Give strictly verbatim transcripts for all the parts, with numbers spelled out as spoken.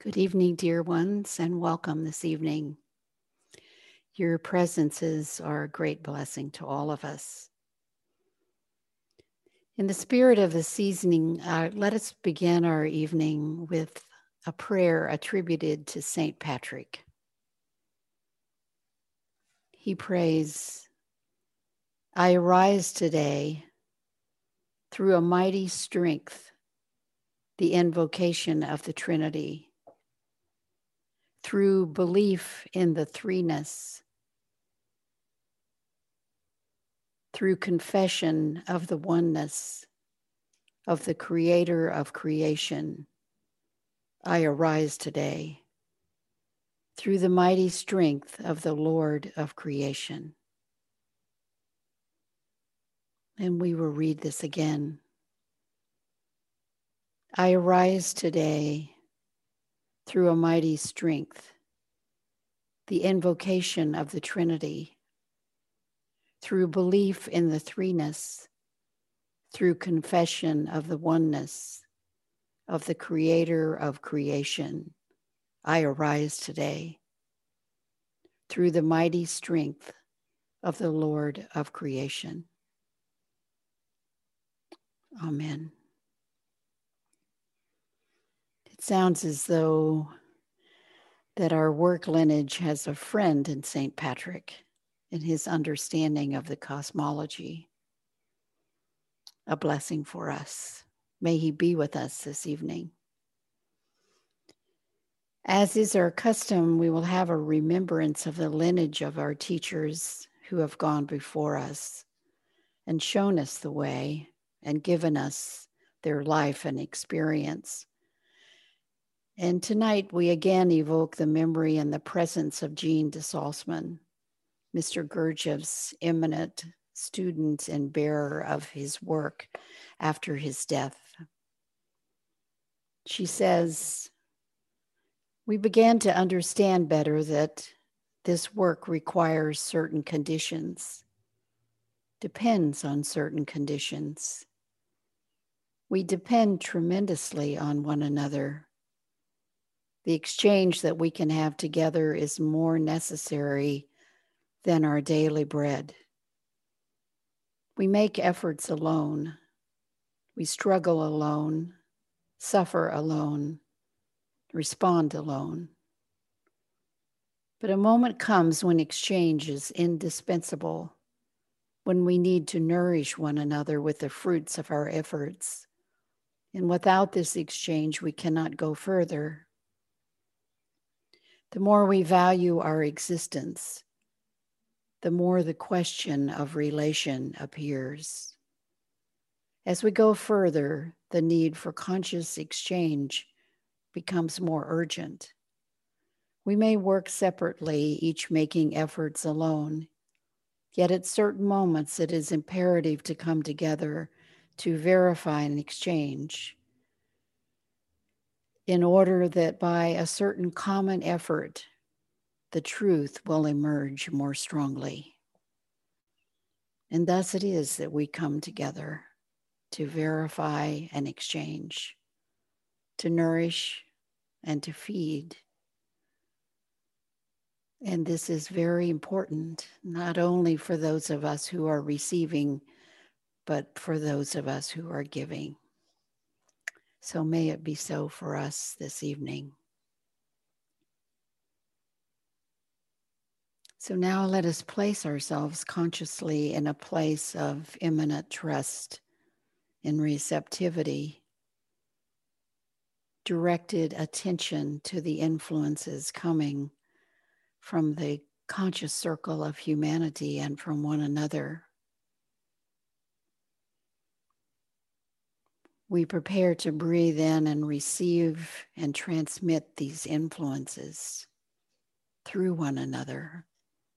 Good evening, dear ones, and welcome this evening. Your presences are a great blessing to all of us. In the spirit of the seasoning, uh, let us begin our evening with a prayer attributed to Saint Patrick. He prays, I arise today through a mighty strength, the invocation of the Trinity, through belief in the threeness, through confession of the oneness of the Creator of creation, I arise today through the mighty strength of the Lord of creation. And we will read this again. I arise today through a mighty strength, the invocation of the Trinity, through belief in the threeness, through confession of the oneness of the Creator of creation, I arise today through the mighty strength of the Lord of creation. Amen. It sounds as though that our work lineage has a friend in Saint Patrick in his understanding of the cosmology. A blessing for us. May he be with us this evening. As is our custom, we will have a remembrance of the lineage of our teachers who have gone before us and shown us the way and given us their life and experience. And tonight we again evoke the memory and the presence of Jean de Salzmann, Mister Gurdjieff's eminent student and bearer of his work after his death. She says, we began to understand better that this work requires certain conditions, depends on certain conditions. We depend tremendously on one another. The exchange that we can have together is more necessary than our daily bread. We make efforts alone. We struggle alone, suffer alone, respond alone. But a moment comes when exchange is indispensable, when we need to nourish one another with the fruits of our efforts. And without this exchange, we cannot go further. The more we value our existence, the more the question of relation appears. As we go further, the need for conscious exchange becomes more urgent. We may work separately, each making efforts alone, yet at certain moments it is imperative to come together to verify an exchange in order that by a certain common effort, the truth will emerge more strongly. And thus it is that we come together to verify an exchange, to nourish and to feed. And this is very important, not only for those of us who are receiving, but for those of us who are giving. So may it be so for us this evening. So now let us place ourselves consciously in a place of immanent trust and receptivity, directed attention to the influences coming from the conscious circle of humanity and from one another. We prepare to breathe in and receive and transmit these influences through one another.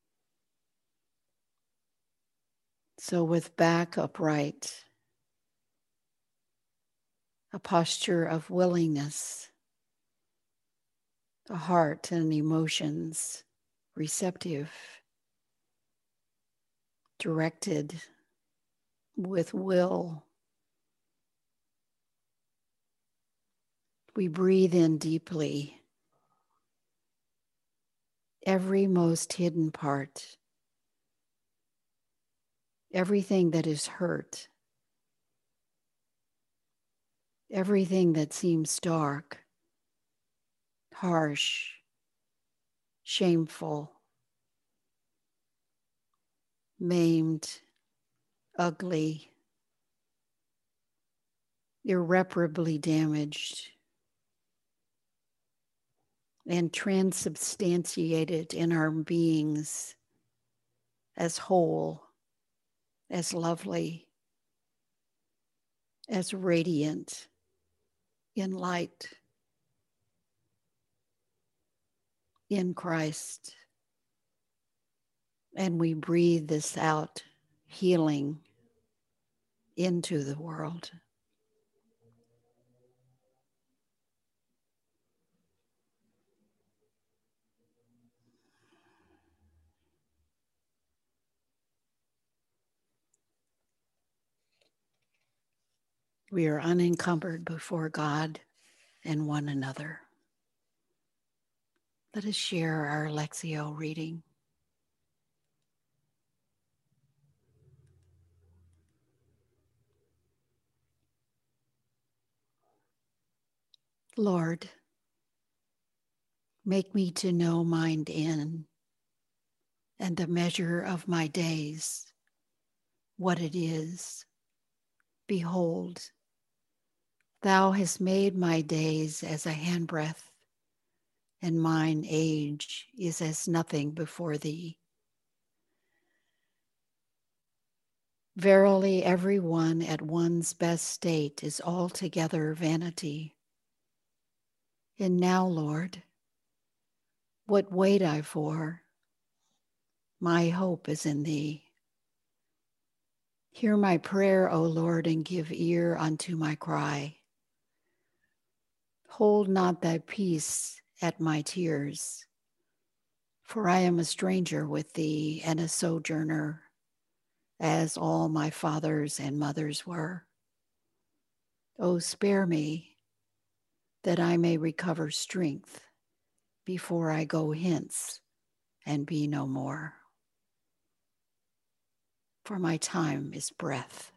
So with back upright, a posture of willingness, a heart and emotions receptive, directed with will. We breathe in deeply every most hidden part, everything that is hurt, everything that seems dark, harsh, shameful, maimed, ugly, irreparably damaged, and transubstantiated in our beings as whole, as lovely, as radiant in light, in Christ. And we breathe this out, healing into the world. We are unencumbered before God and one another. Let us share our Lectio reading. Lord, make me to know mine end and the measure of my days, what it is. Behold, thou hast made my days as a handbreadth, and mine age is as nothing before thee. Verily, every one at one's best state is altogether vanity. And now, Lord, what wait I for? My hope is in thee. Hear my prayer, O Lord, and give ear unto my cry. Hold not thy peace at my tears, for I am a stranger with thee and a sojourner, as all my fathers and mothers were. O spare me, that I may recover strength before I go hence and be no more. For my time is breath.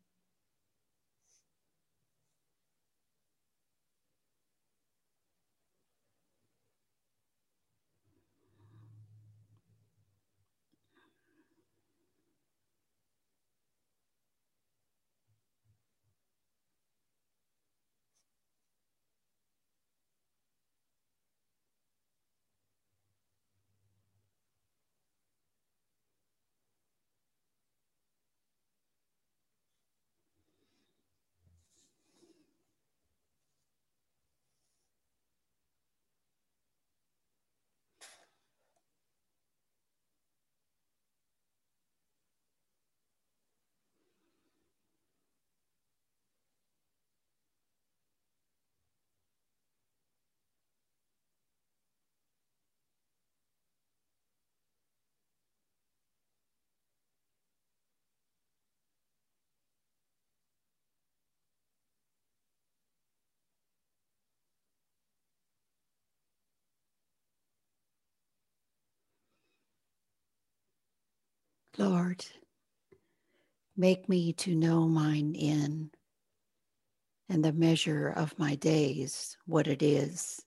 Lord, make me to know mine end and the measure of my days, what it is.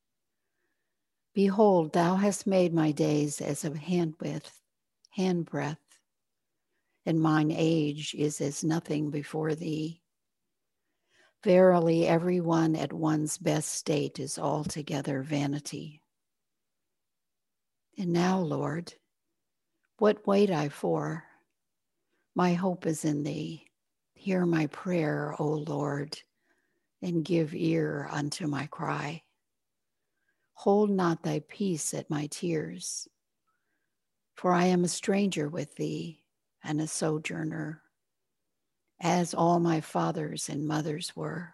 Behold, thou hast made my days as a handbreadth, handbreadth, and mine age is as nothing before thee. Verily, every one at one's best state is altogether vanity. And now, Lord, what wait I for? My hope is in thee. Hear my prayer, O Lord, and give ear unto my cry. Hold not thy peace at my tears, for I am a stranger with thee and a sojourner, as all my fathers and mothers were.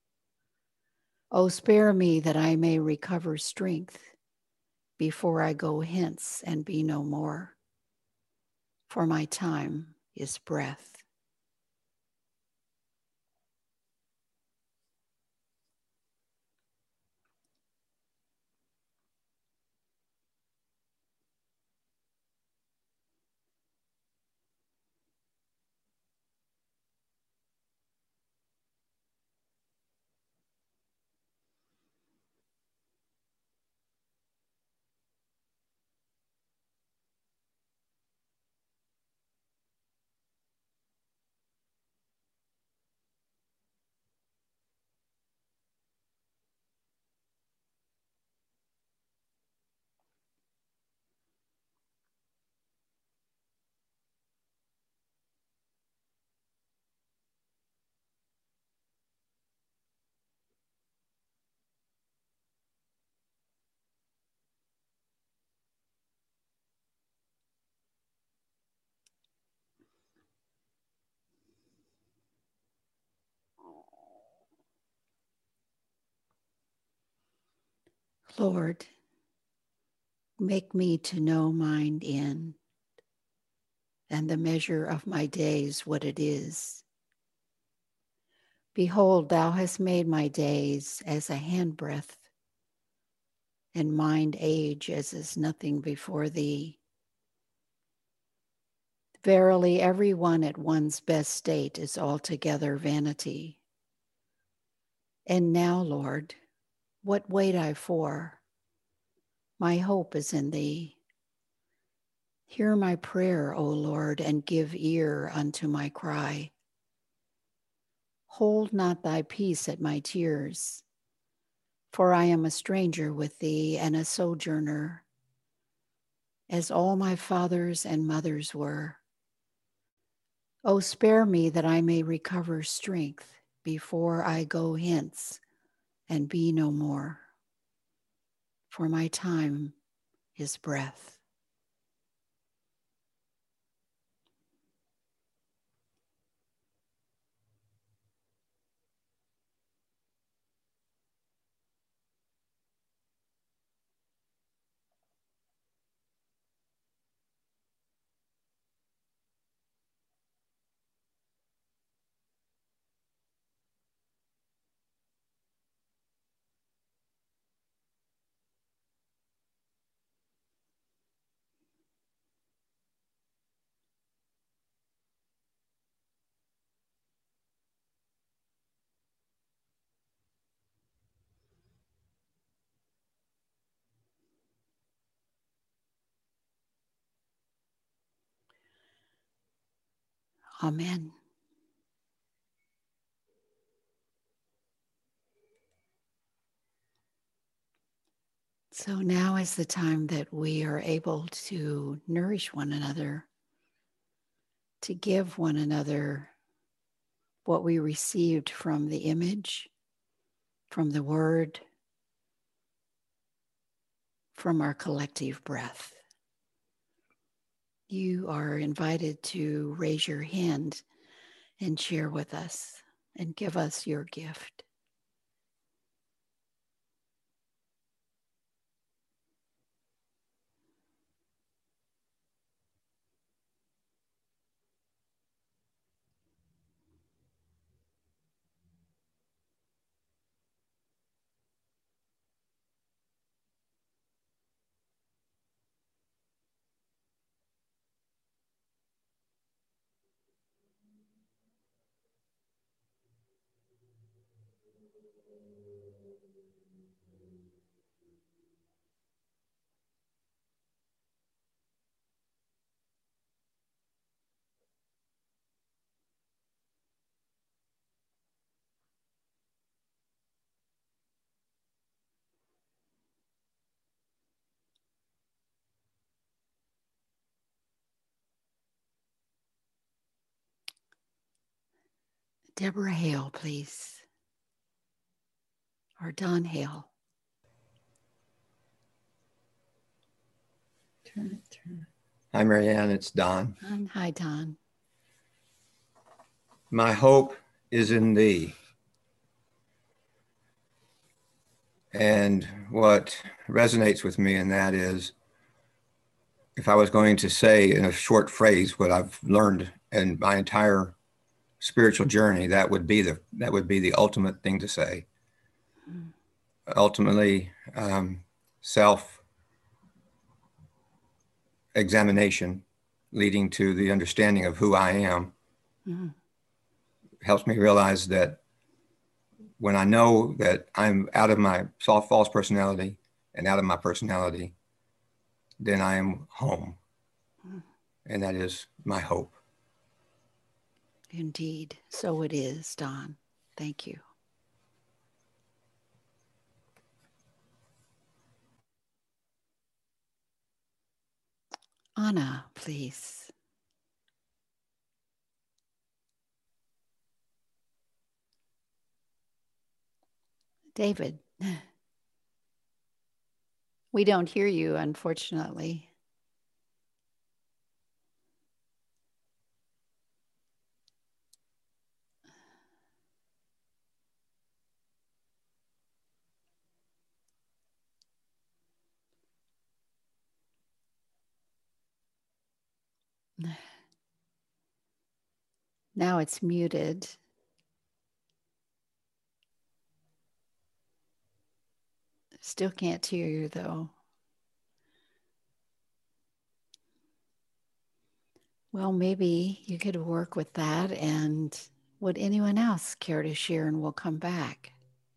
O spare me that I may recover strength before I go hence and be no more, for my time is breath. Lord, make me to know mine end, and the measure of my days what it is. Behold, thou hast made my days as a handbreadth, and mine age as is nothing before thee. Verily, every one at one's best state is altogether vanity. And now, Lord, what wait I for? My hope is in thee. Hear my prayer, O Lord, and give ear unto my cry. Hold not thy peace at my tears, for I am a stranger with thee and a sojourner, as all my fathers and mothers were. O spare me that I may recover strength before I go hence and be no more, for my time is breath. Amen. So now is the time that we are able to nourish one another, to give one another what we received from the image, from the word, from our collective breath. You are invited to raise your hand and share with us and give us your gift. Deborah Hale, please. Or Don Hale. Turn it, turn it. Hi, Marianne, it's Don. Um, hi, Don. My hope is in thee. And what resonates with me in that is, if I was going to say in a short phrase what I've learned in my entire spiritual journey, that would be the that would be the ultimate thing to say. Mm. Ultimately, um, self examination leading to the understanding of who I am mm. helps me realize that when I know that I'm out of my soft false personality and out of my personality, then I am home. Mm. And that is my hope. Indeed. So it is, Don. Thank you. Anna, please. David. We don't hear you, unfortunately. Now it's muted. Still can't hear you though. Well, maybe you could work with that. And would anyone else care to share, and we'll come back?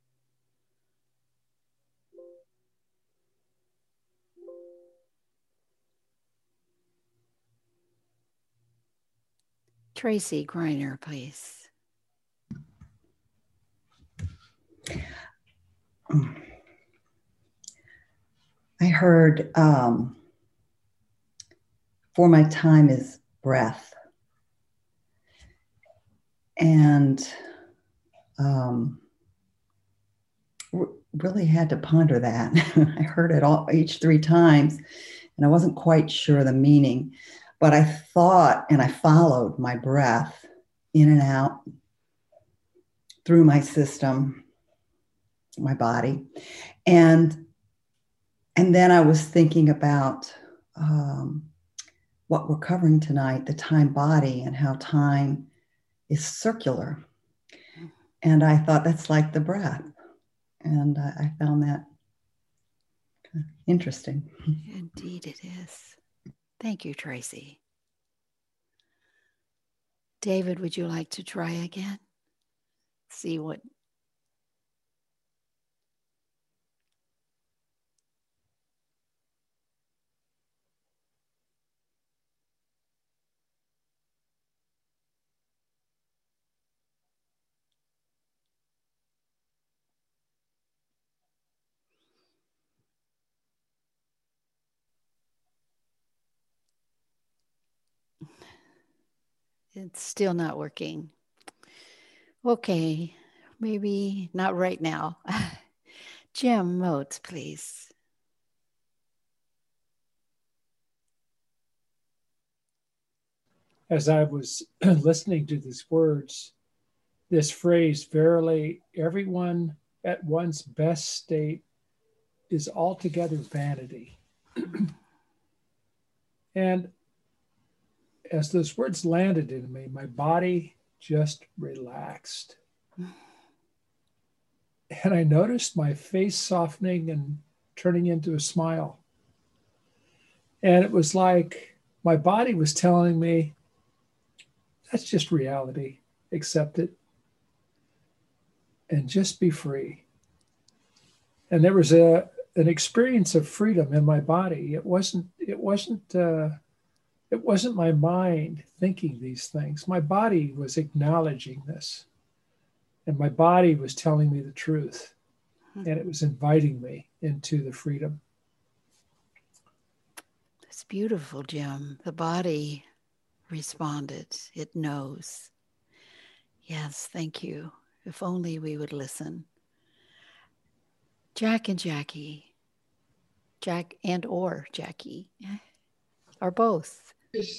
Tracy Greiner, please. I heard, um, for my time is breath. And um, really had to ponder that. I heard it all each three times, and I wasn't quite sure the meaning, but I thought and I followed my breath in and out through my system, my body. And, and then I was thinking about um, what we're covering tonight, the time body, and how time is circular. And I thought that's like the breath. And uh, I found that interesting. Indeed it is. Thank you, Tracy. David, would you like to try again? See what... It's still not working. Okay, maybe not right now. Jim Motes, please. As I was listening to these words, this phrase, verily, everyone at one's best state is altogether vanity. And as those words landed in me, my body just relaxed. And I noticed my face softening and turning into a smile. And it was like my body was telling me, that's just reality. Accept it. And just be free. And there was a an experience of freedom in my body. It wasn't, it wasn't, uh, it wasn't my mind thinking these things. My body was acknowledging this. And my body was telling me the truth. And it was inviting me into the freedom. It's beautiful, Jim. The body responded. It knows. Yes, thank you. If only we would listen. Jack and Jackie. Jack and or Jackie. Or both.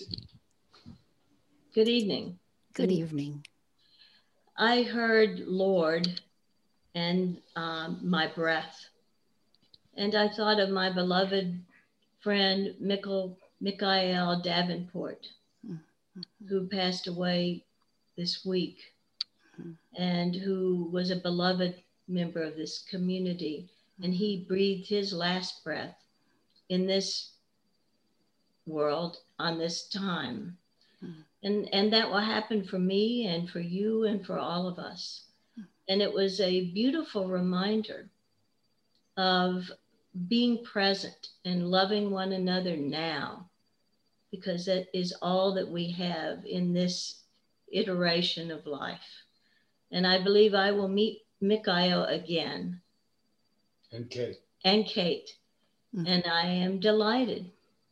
Good evening. Good evening. I heard Lord and um, my breath. And I thought of my beloved friend, Mikhail, Mikhail Davenport, mm-hmm. who passed away this week, mm-hmm. and who was a beloved member of this community. Mm-hmm. And he breathed his last breath in this world on this time. Mm-hmm. And, and that will happen for me and for you and for all of us. Mm-hmm. And it was a beautiful reminder of being present and loving one another now, because that is all that we have in this iteration of life. And I believe I will meet Mikhail again. And Kate. And Kate. Mm-hmm. And I am delighted.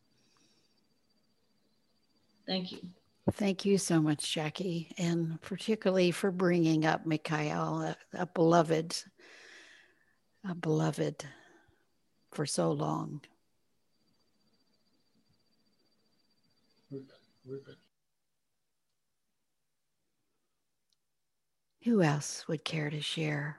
Thank you. Thank you so much, Jackie, and particularly for bringing up Mikhail, a, a beloved, a beloved for so long. Who else would care to share?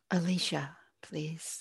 Alicia, please.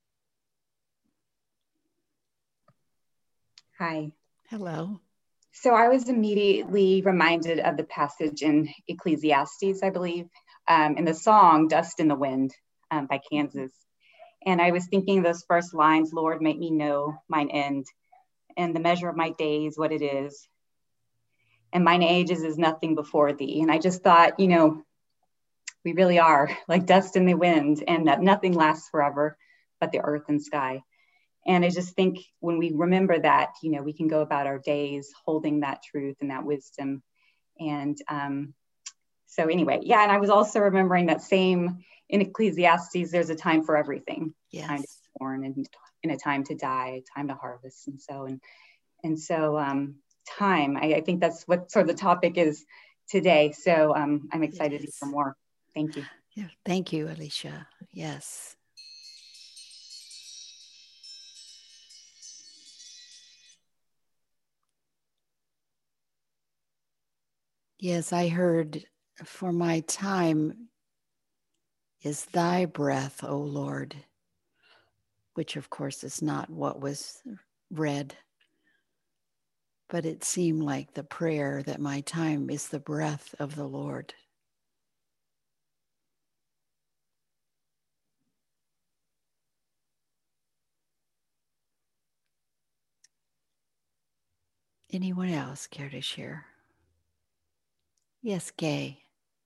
Hi. Hello. So I was immediately reminded of the passage in Ecclesiastes, I believe, um, in the song Dust in the Wind um, by Kansas. And I was thinking those first lines, Lord, make me know mine end and the measure of my days, what it is. And mine ages is nothing before thee. And I just thought, you know, we really are like dust in the wind, and that nothing lasts forever but the earth and sky. And I just think when we remember that, you know, we can go about our days holding that truth and that wisdom. And um, so anyway, yeah. And I was also remembering that same in Ecclesiastes, there's a time for everything. Yes. Time to be born and, and a time to die, a time to harvest. And so, and, and so um, time, I, I think that's what sort of the topic is today. So um, I'm excited to hear more. Thank you. Yeah, thank you, Alicia. Yes. Yes, I heard, for my time is thy breath, O Lord, which of course is not what was read, but it seemed like the prayer that my time is the breath of the Lord. Anyone else care to share? Yes, Gay.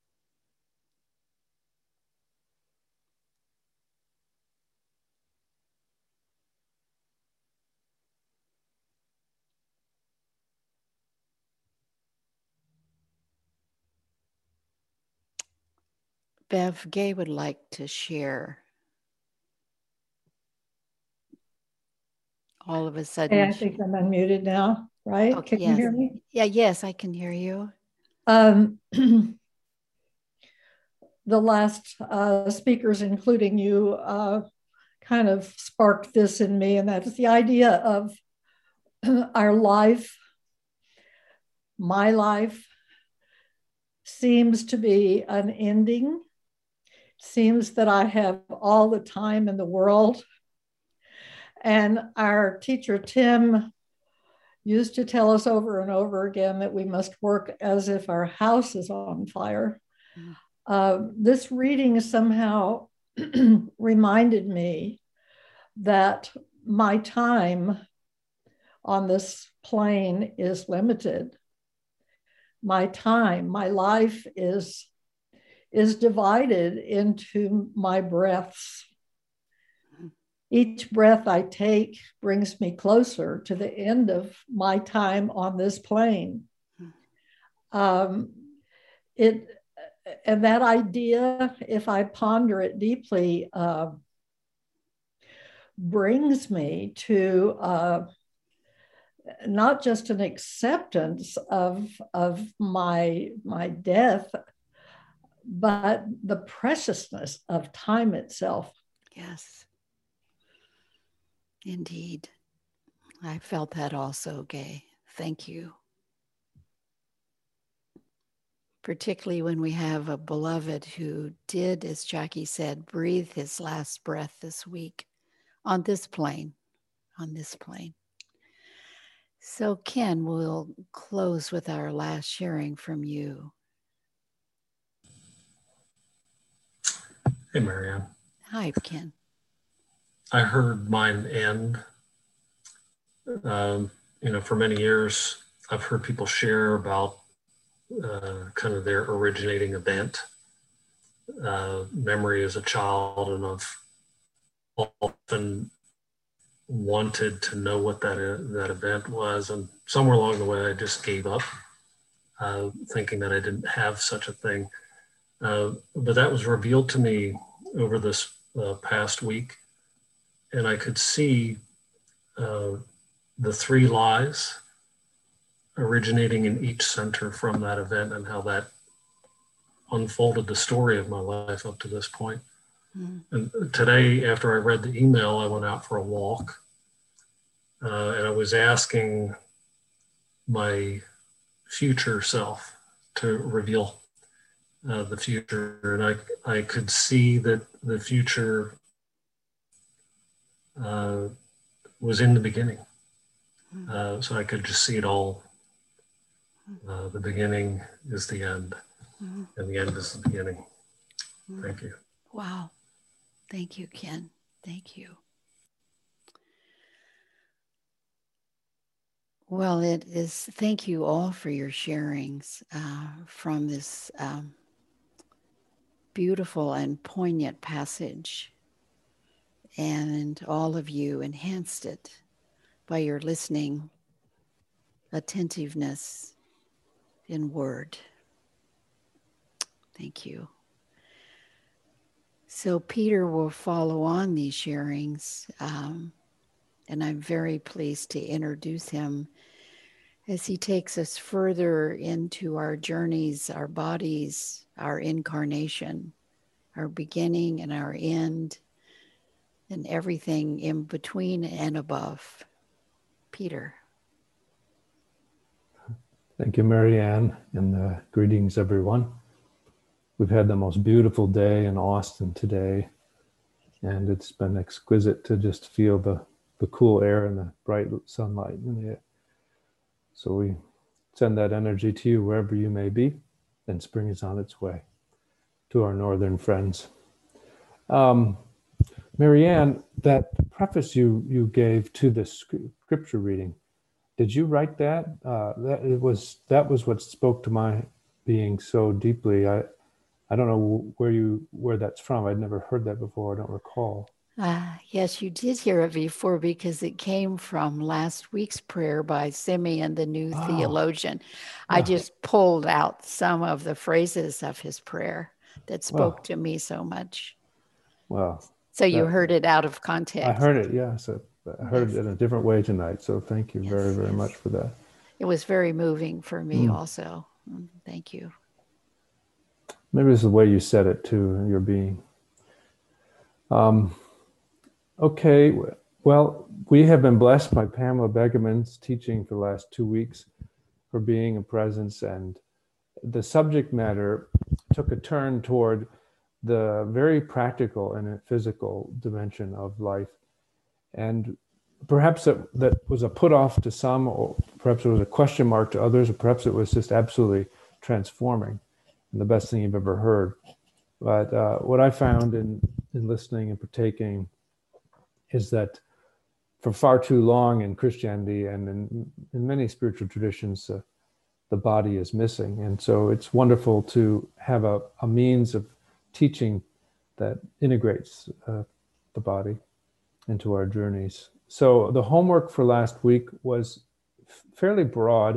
Bev, Gay would like to share. All of a sudden. Hey, I think I'm unmuted now, right? Oh, can yes. you hear me? Yeah, yes, I can hear you. Um, the last uh, speakers, including you, uh, kind of sparked this in me, and that's the idea of our life, my life, seems to be unending. Seems that I have all the time in the world. And our teacher, Tim, used to tell us over and over again that we must work as if our house is on fire. Mm. Uh, this reading somehow reminded me that my time on this plane is limited. My time, my life is, is divided into my breaths. Each breath I take brings me closer to the end of my time on this plane. Um, it, and that idea, if I ponder it deeply, uh, brings me to uh, not just an acceptance of, of my, my death, but the preciousness of time itself. Yes. Indeed. I felt that also, Gay. Thank you. Particularly when we have a beloved who did, as Jackie said, breathe his last breath this week on this plane, on this plane. So Ken, we'll close with our last sharing from you. Hey, Marianne. Hi, Ken. I heard mine end. Um, you know, for many years, I've heard people share about uh, kind of their originating event, uh, memory as a child, and I've often wanted to know what that uh, that event was, and somewhere along the way, I just gave up, uh, thinking that I didn't have such a thing. Uh, but that was revealed to me over this uh, past week, and I could see uh, the three lies originating in each center from that event and how that unfolded the story of my life up to this point. Mm. And today, after I read the email, I went out for a walk uh, and I was asking my future self to reveal uh, the future, and I, I could see that the future uh, was in the beginning. Uh, so I could just see it all. Uh, the beginning is the end, and the end is the beginning. Thank you. Wow. Thank you, Ken. Thank you. Well, it is, thank you all for your sharings uh, from this um, beautiful and poignant passage. And all of you enhanced it by your listening, attentiveness in word. Thank you. So Peter will follow on these sharings, um, and I'm very pleased to introduce him as he takes us further into our journeys, our bodies, our incarnation, our beginning and our end, and everything in between and above. Peter. Thank you, Marianne, and uh, greetings, everyone. We've had the most beautiful day in Austin today, and it's been exquisite to just feel the, the cool air and the bright sunlight in it. So we send that energy to you wherever you may be, and spring is on its way to our northern friends. Um, Marianne, that preface you, you gave to the scripture reading, did you write that? Uh, that it was that was what spoke to my being so deeply. I I don't know where you where that's from. I'd never heard that before. I don't recall. Uh, yes, you did hear it before because it came from last week's prayer by Simeon, the new Oh. theologian. Yeah. I just pulled out some of the phrases of his prayer that spoke Wow. to me so much. Well, So you that- heard it out of context. I heard it. Yeah, so I heard Yes. it in a different way tonight. So thank you Yes, very very yes. much for that. It was very moving for me Mm. also. Mm, Thank you. Maybe it's the way you said it too, your being. Um, okay, well, we have been blessed by Pamela Begeman's teaching for the last two weeks for being a presence, and the subject matter took a turn toward the very practical and physical dimension of life. And perhaps that, that was a put off to some, or perhaps it was a question mark to others, or perhaps it was just absolutely transforming and the best thing you've ever heard. But uh, what I found in, in listening and partaking is that for far too long in Christianity and in, in many spiritual traditions, uh, the body is missing. And so it's wonderful to have a, a means of teaching that integrates uh, the body into our journeys. So the homework for last week was fairly broad,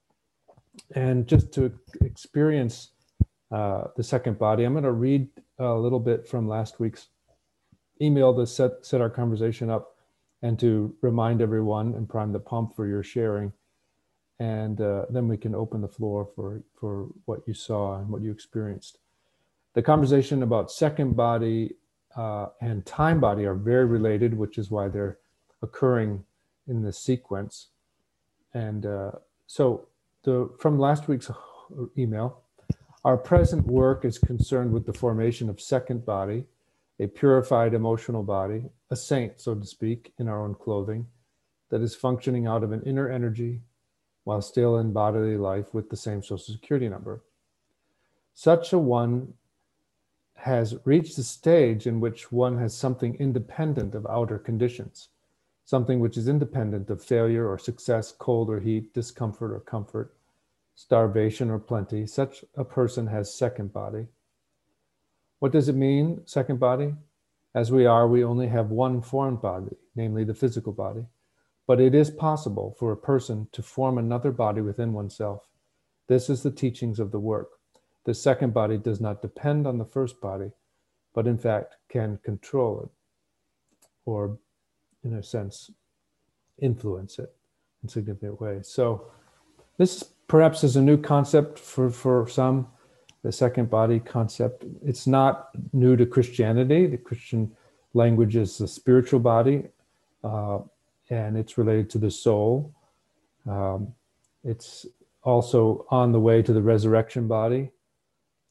and just to experience uh, the second body. I'm going to read a little bit from last week's email to set, set our conversation up and to remind everyone and prime the pump for your sharing. And uh, then we can open the floor for, for what you saw and what you experienced. The conversation about second body uh, and time body are very related, which is why they're occurring in this sequence. And uh, so the, from last week's email, our present work is concerned with the formation of second body, a purified emotional body, a saint, so to speak, in our own clothing, that is functioning out of an inner energy while still in bodily life with the same social security number. Such a one has reached the stage in which one has something independent of outer conditions, something which is independent of failure or success, cold or heat, discomfort or comfort, starvation or plenty. Such a person has second body. What does it mean, second body? As we are, we only have one formed body, namely the physical body. But it is possible for a person to form another body within oneself. This is the teachings of the work. The second body does not depend on the first body, but in fact can control it, or in a sense, influence it in significant ways. So this perhaps is a new concept for, for some, the second body concept. It's not new to Christianity. The Christian language is the spiritual body, uh, and it's related to the soul. Um, it's also on the way to the resurrection body.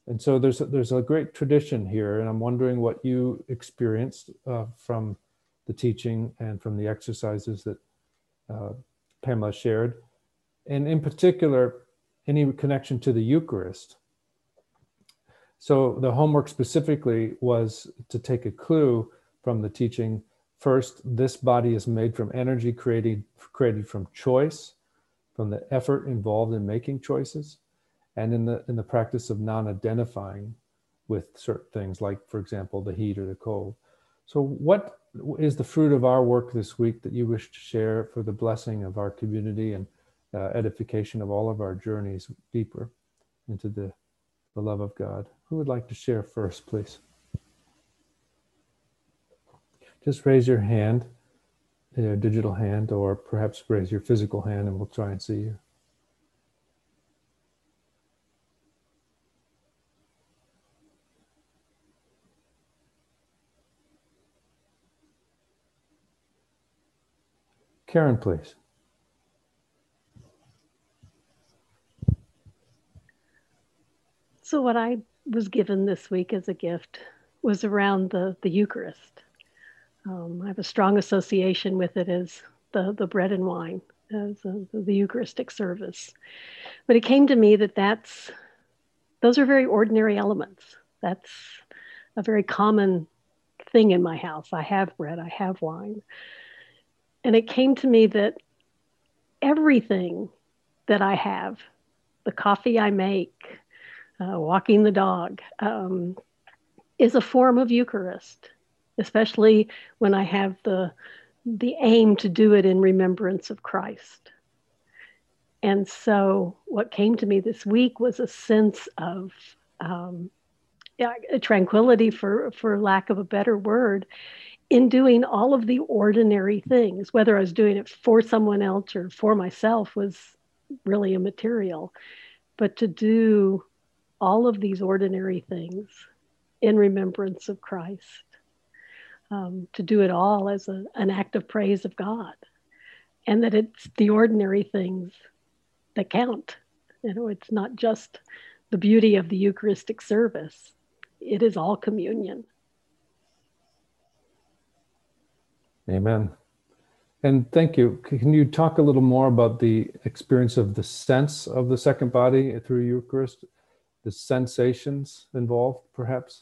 And so there's a, there's a great tradition here, and I'm wondering what you experienced uh, from the teaching and from the exercises that uh, Pamela shared, and in particular, any connection to the Eucharist. So the homework specifically was to take a clue from the teaching. First, this body is made from energy created, created from choice, from the effort involved in making choices, and in the in the practice of non-identifying with certain things, like, for example, the heat or the cold. So what is the fruit of our work this week that you wish to share for the blessing of our community and uh, edification of all of our journeys deeper into the, the love of God? Who would like to share first, please? Just raise your hand, your digital hand, or perhaps raise your physical hand and we'll try and see you. Karen, please. So what I was given this week as a gift was around the, the Eucharist. Um, I have a strong association with it as the, the bread and wine, as a, the Eucharistic service. But it came to me that that's, those are very ordinary elements. That's a very common thing in my house. I have bread, I have wine. And it came to me that everything that I have, the coffee I make, uh, walking the dog, um, is a form of Eucharist, especially when I have the, the aim to do it in remembrance of Christ. And so what came to me this week was a sense of um, yeah, a tranquility, for, for lack of a better word, in doing all of the ordinary things. Whether I was doing it for someone else or for myself was really immaterial. But to do all of these ordinary things in remembrance of Christ, um, to do it all as a, an act of praise of God, and that it's the ordinary things that count. You know, it's not just the beauty of the Eucharistic service. It is all communion. Amen. And thank you. Can you talk a little more about the experience of the sense of the second body through Eucharist, the sensations involved, perhaps?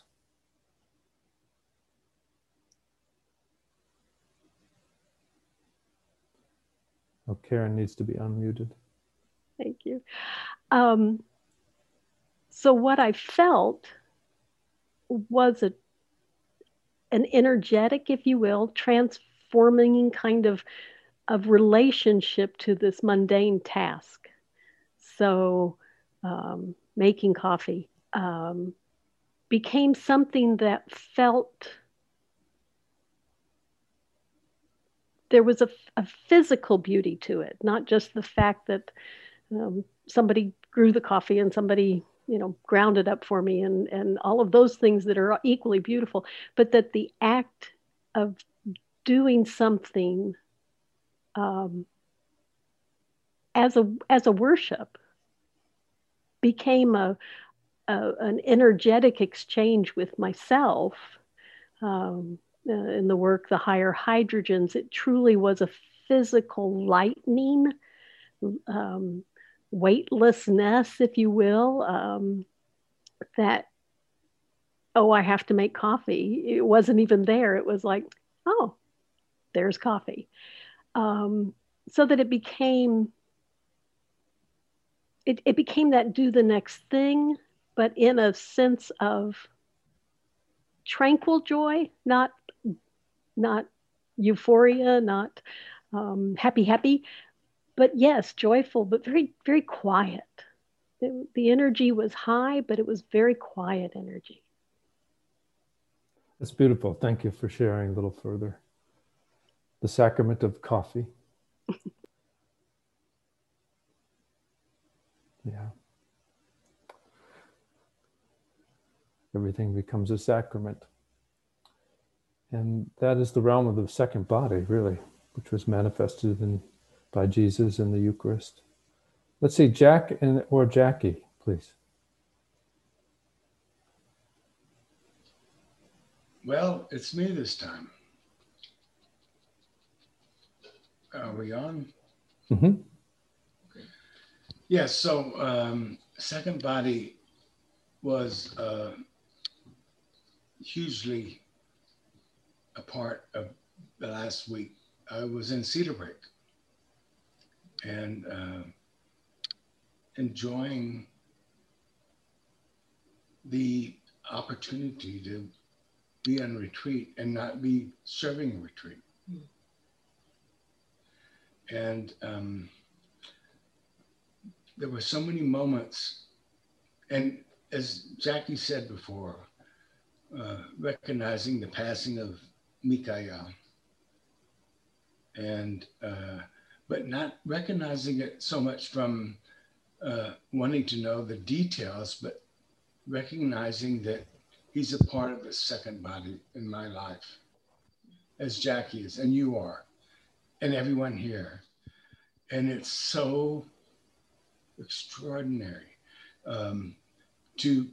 Oh, Karen needs to be unmuted. Thank you. Um, so what I felt was a, an energetic, if you will, transforming kind of, of relationship to this mundane task. So um, making coffee um, became something that felt, there was a, a physical beauty to it, not just the fact that um, somebody grew the coffee and somebody, you know, ground it up for me and, and all of those things that are equally beautiful, but that the act of doing something um, as a as a worship became a, a an energetic exchange with myself. Um, uh, in the work, the higher hydrogens, it truly was a physical lightening, um, weightlessness, if you will, um, that, oh, I have to make coffee. It wasn't even there. It was like, oh, there's coffee. Um, so that it became, it, it became that do the next thing, but in a sense of tranquil joy, not, not euphoria, not um, happy, happy, but yes, joyful, but very, very quiet. It, the energy was high, but it was very quiet energy. That's beautiful. Thank you for sharing a little further. The sacrament of coffee. Yeah. Everything becomes a sacrament. And that is the realm of the second body, really, which was manifested in, by Jesus in the Eucharist. Let's see, Jack and or Jackie, please. Well, it's me this time. Are we on? Mm-hmm. Okay. Yes, so um, second body was uh, hugely a part of the last week. I was in Cedar Break and uh, enjoying the opportunity to be on retreat and not be serving a retreat. Mm. And um, there were so many moments, and as Jackie said before, uh, recognizing the passing of Mikael, and uh, but not recognizing it so much from uh, wanting to know the details, but recognizing that he's a part of the second body in my life, as Jackie is, and you are, and everyone here. And it's so extraordinary um, to,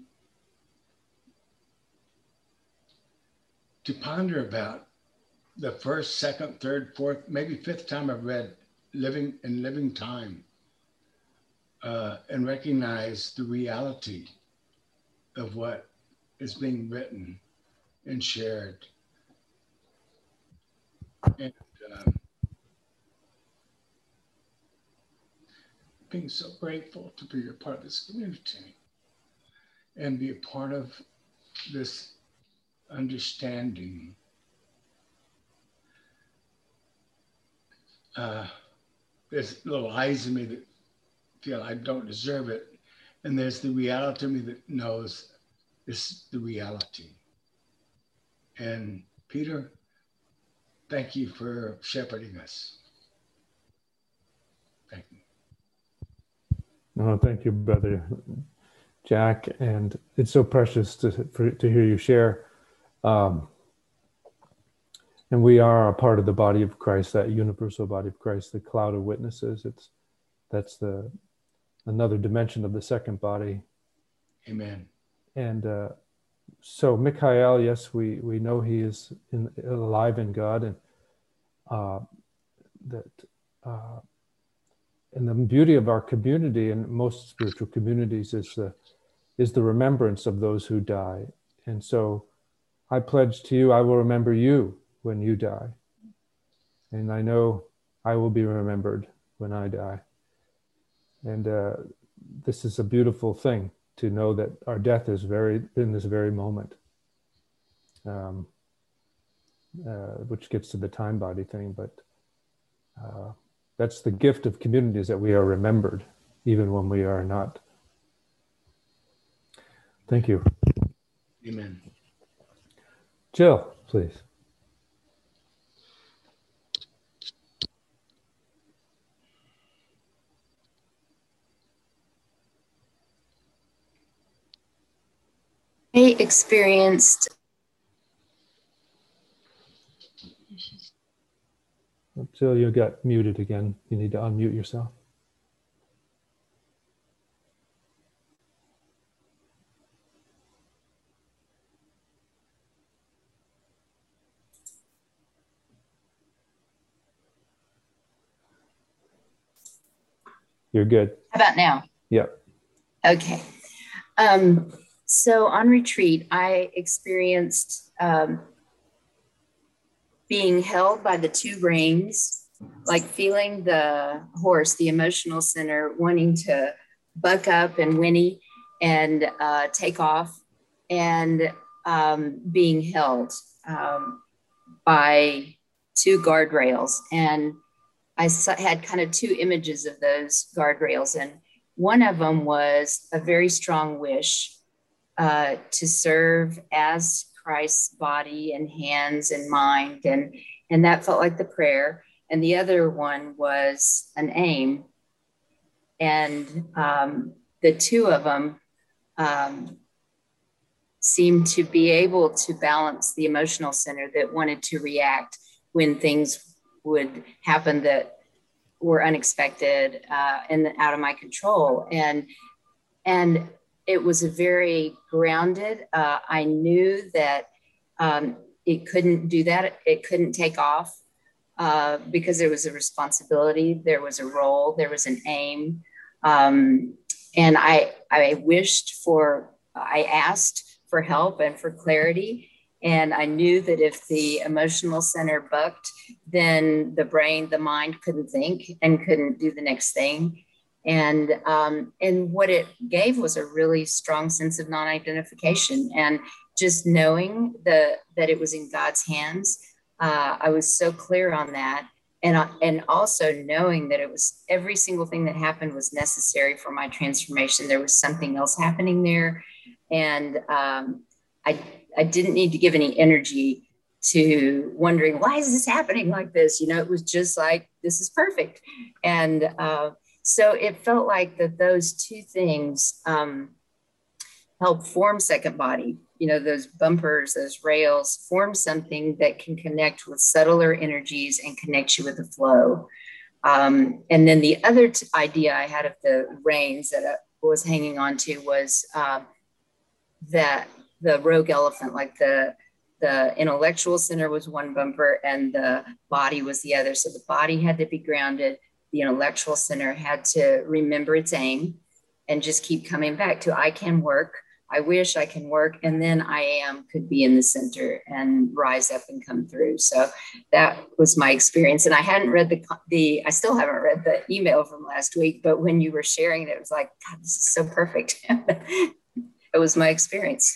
to ponder about the first, second, third, fourth, maybe fifth time I've read Living in Living Time uh, and recognize the reality of what is being written and shared. And um, being so grateful to be a part of this community and be a part of this understanding. Uh, there's little eyes in me that feel I don't deserve it. And there's the reality of me that knows this is the reality. And Peter, thank you for shepherding us. Thank you. Oh, thank you, Brother Jack. And it's so precious to, for, to hear you share. Um, and we are a part of the body of Christ, that universal body of Christ, the cloud of witnesses. It's that's the another dimension of the second body. Amen. And uh, so Mikael, yes, we, we know he is in, alive in God, and uh, that uh, and the beauty of our community and most spiritual communities is the is the remembrance of those who die. And so I pledge to you, I will remember you when you die. And I know I will be remembered when I die. And uh, this is a beautiful thing to know that our death is very in this very moment, um, uh, which gets to the time body thing. But uh, that's the gift of communities, that we are remembered even when we are not. Thank you. Amen. Jill, please. I experienced Jill, you got muted again. You need to unmute yourself. You're good. How about now? Yep. Okay. Um, so on retreat, I experienced um, being held by the two reins, like feeling the horse, the emotional center, wanting to buck up and whinny and uh, take off, and um, being held um, by two guardrails. And I had kind of two images of those guardrails, and one of them was a very strong wish uh, to serve as Christ's body and hands and mind, and, and that felt like the prayer. And the other one was an aim. And um, the two of them um, seemed to be able to balance the emotional center that wanted to react when things would happen that were unexpected uh, and out of my control. And, and it was a very grounded, uh, I knew that Um, it couldn't do that. It couldn't take off uh, because there was a responsibility, there was a role, there was an aim. Um, and I, I wished for, I asked for help and for clarity. And I knew that if the emotional center bucked, then the brain, the mind couldn't think and couldn't do the next thing. And, um, and what it gave was a really strong sense of non-identification, and just knowing the, that it was in God's hands. Uh, I was so clear on that. And, uh, and also knowing that it was every single thing that happened was necessary for my transformation. There was something else happening there. And um, I, I didn't need to give any energy to wondering, why is this happening like this? You know, it was just like, this is perfect. And uh, so it felt like that those two things um, help form second body. You know, those bumpers, those rails form something that can connect with subtler energies and connect you with the flow. Um, and then the other t- idea I had of the reins that I was hanging on to was uh, that the rogue elephant, like the, the intellectual center was one bumper and the body was the other. So the body had to be grounded. The intellectual center had to remember its aim and just keep coming back to, I can work. I wish I can work. And then I am could be in the center and rise up and come through. So that was my experience. And I hadn't read the, the I still haven't read the email from last week, but when you were sharing it, it was like, God, this is so perfect. It was my experience.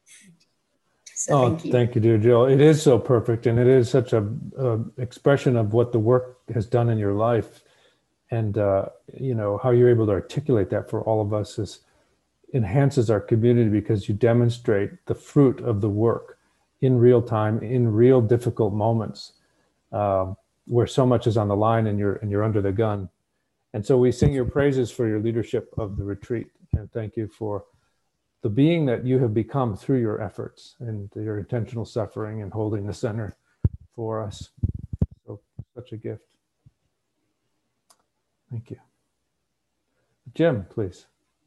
So oh, thank you. Thank you, dear Jill. It is so perfect. And it is such a, a expression of what the work has done in your life. And, uh, you know, how you're able to articulate that for all of us is enhances our community, because you demonstrate the fruit of the work in real time, in real difficult moments, uh, where so much is on the line and you're, and you're under the gun. And so we sing your praises for your leadership of the retreat. And thank you for the being that you have become through your efforts and your intentional suffering and holding the center for us. So such a gift. Thank you. Jim, please.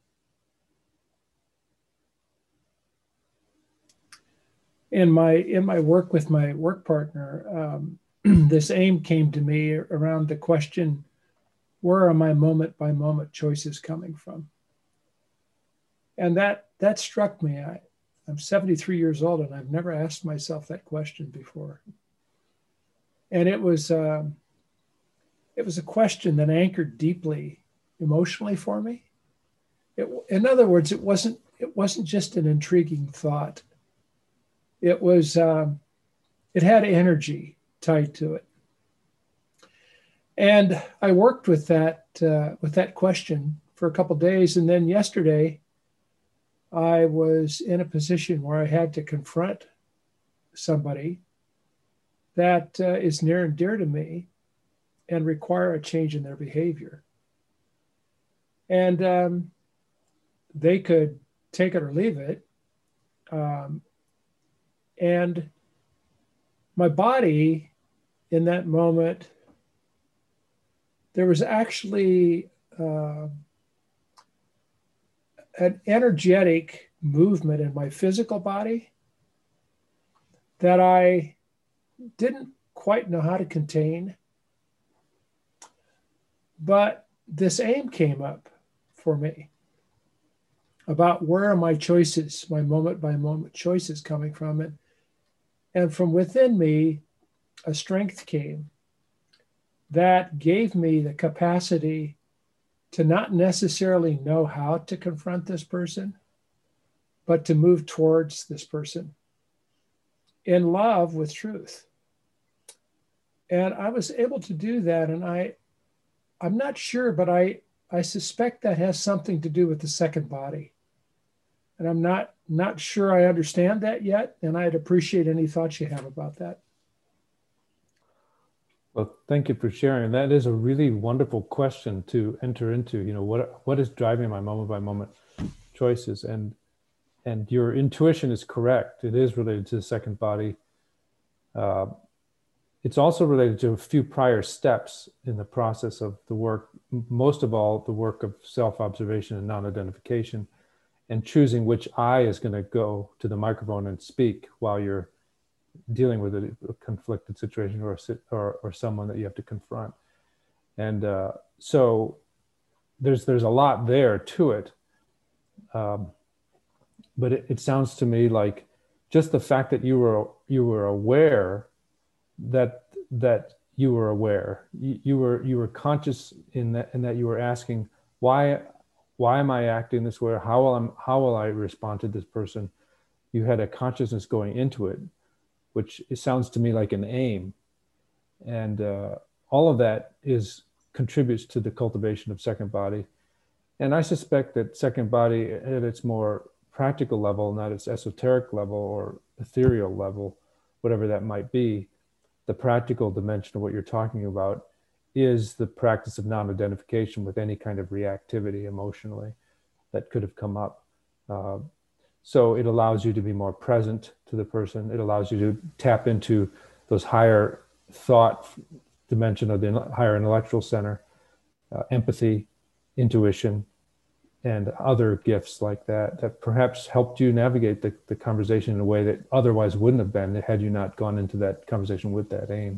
In my in my work with my work partner, um, this aim came to me around the question, where are my moment by moment choices coming from? And that that struck me. I, I'm seventy-three years old and I've never asked myself that question before. And it was uh, it was a question that anchored deeply emotionally for me. It, in other words, it wasn't it wasn't just an intriguing thought. It was, um, it had energy tied to it. And I worked with that, uh, with that question for a couple of days. And then yesterday, I was in a position where I had to confront somebody that uh, is near and dear to me and require a change in their behavior. And um, they could take it or leave it. Um, And my body in that moment, there was actually uh, an energetic movement in my physical body that I didn't quite know how to contain. But this aim came up for me about where are my choices, my moment by moment choices coming from it. And from within me, a strength came that gave me the capacity to not necessarily know how to confront this person, but to move towards this person in love with truth. And I was able to do that. And I, I'm not sure, but I, I suspect that has something to do with the second body. And I'm not, not sure I understand that yet. And I'd appreciate any thoughts you have about that. Well, thank you for sharing. That is a really wonderful question to enter into. You know, what what is driving my moment by moment choices? And and your intuition is correct. It is related to the second body. Uh, it's also related to a few prior steps in the process of the work. Most of all, the work of self-observation and non-identification, and choosing which eye is going to go to the microphone and speak while you're dealing with a, a conflicted situation or, a, or or someone that you have to confront. And uh, so there's there's a lot there to it. Um, but it, it sounds to me like just the fact that you were you were aware that that you were aware, you, you were you were conscious in that in that you were asking, why why am I acting this way? How will I how will I respond to this person? You had a consciousness going into it, which it sounds to me like an aim, and uh, all of that is contributes to the cultivation of second body. And I suspect that second body at its more practical level, not its esoteric level or ethereal level, whatever that might be, the practical dimension of what you're talking about is the practice of non-identification with any kind of reactivity emotionally that could have come up. Uh, so it allows you to be more present to the person. It allows you to tap into those higher thought dimension of the higher intellectual center, uh, empathy, intuition, and other gifts like that, that perhaps helped you navigate the, the conversation in a way that otherwise wouldn't have been had you not gone into that conversation with that aim.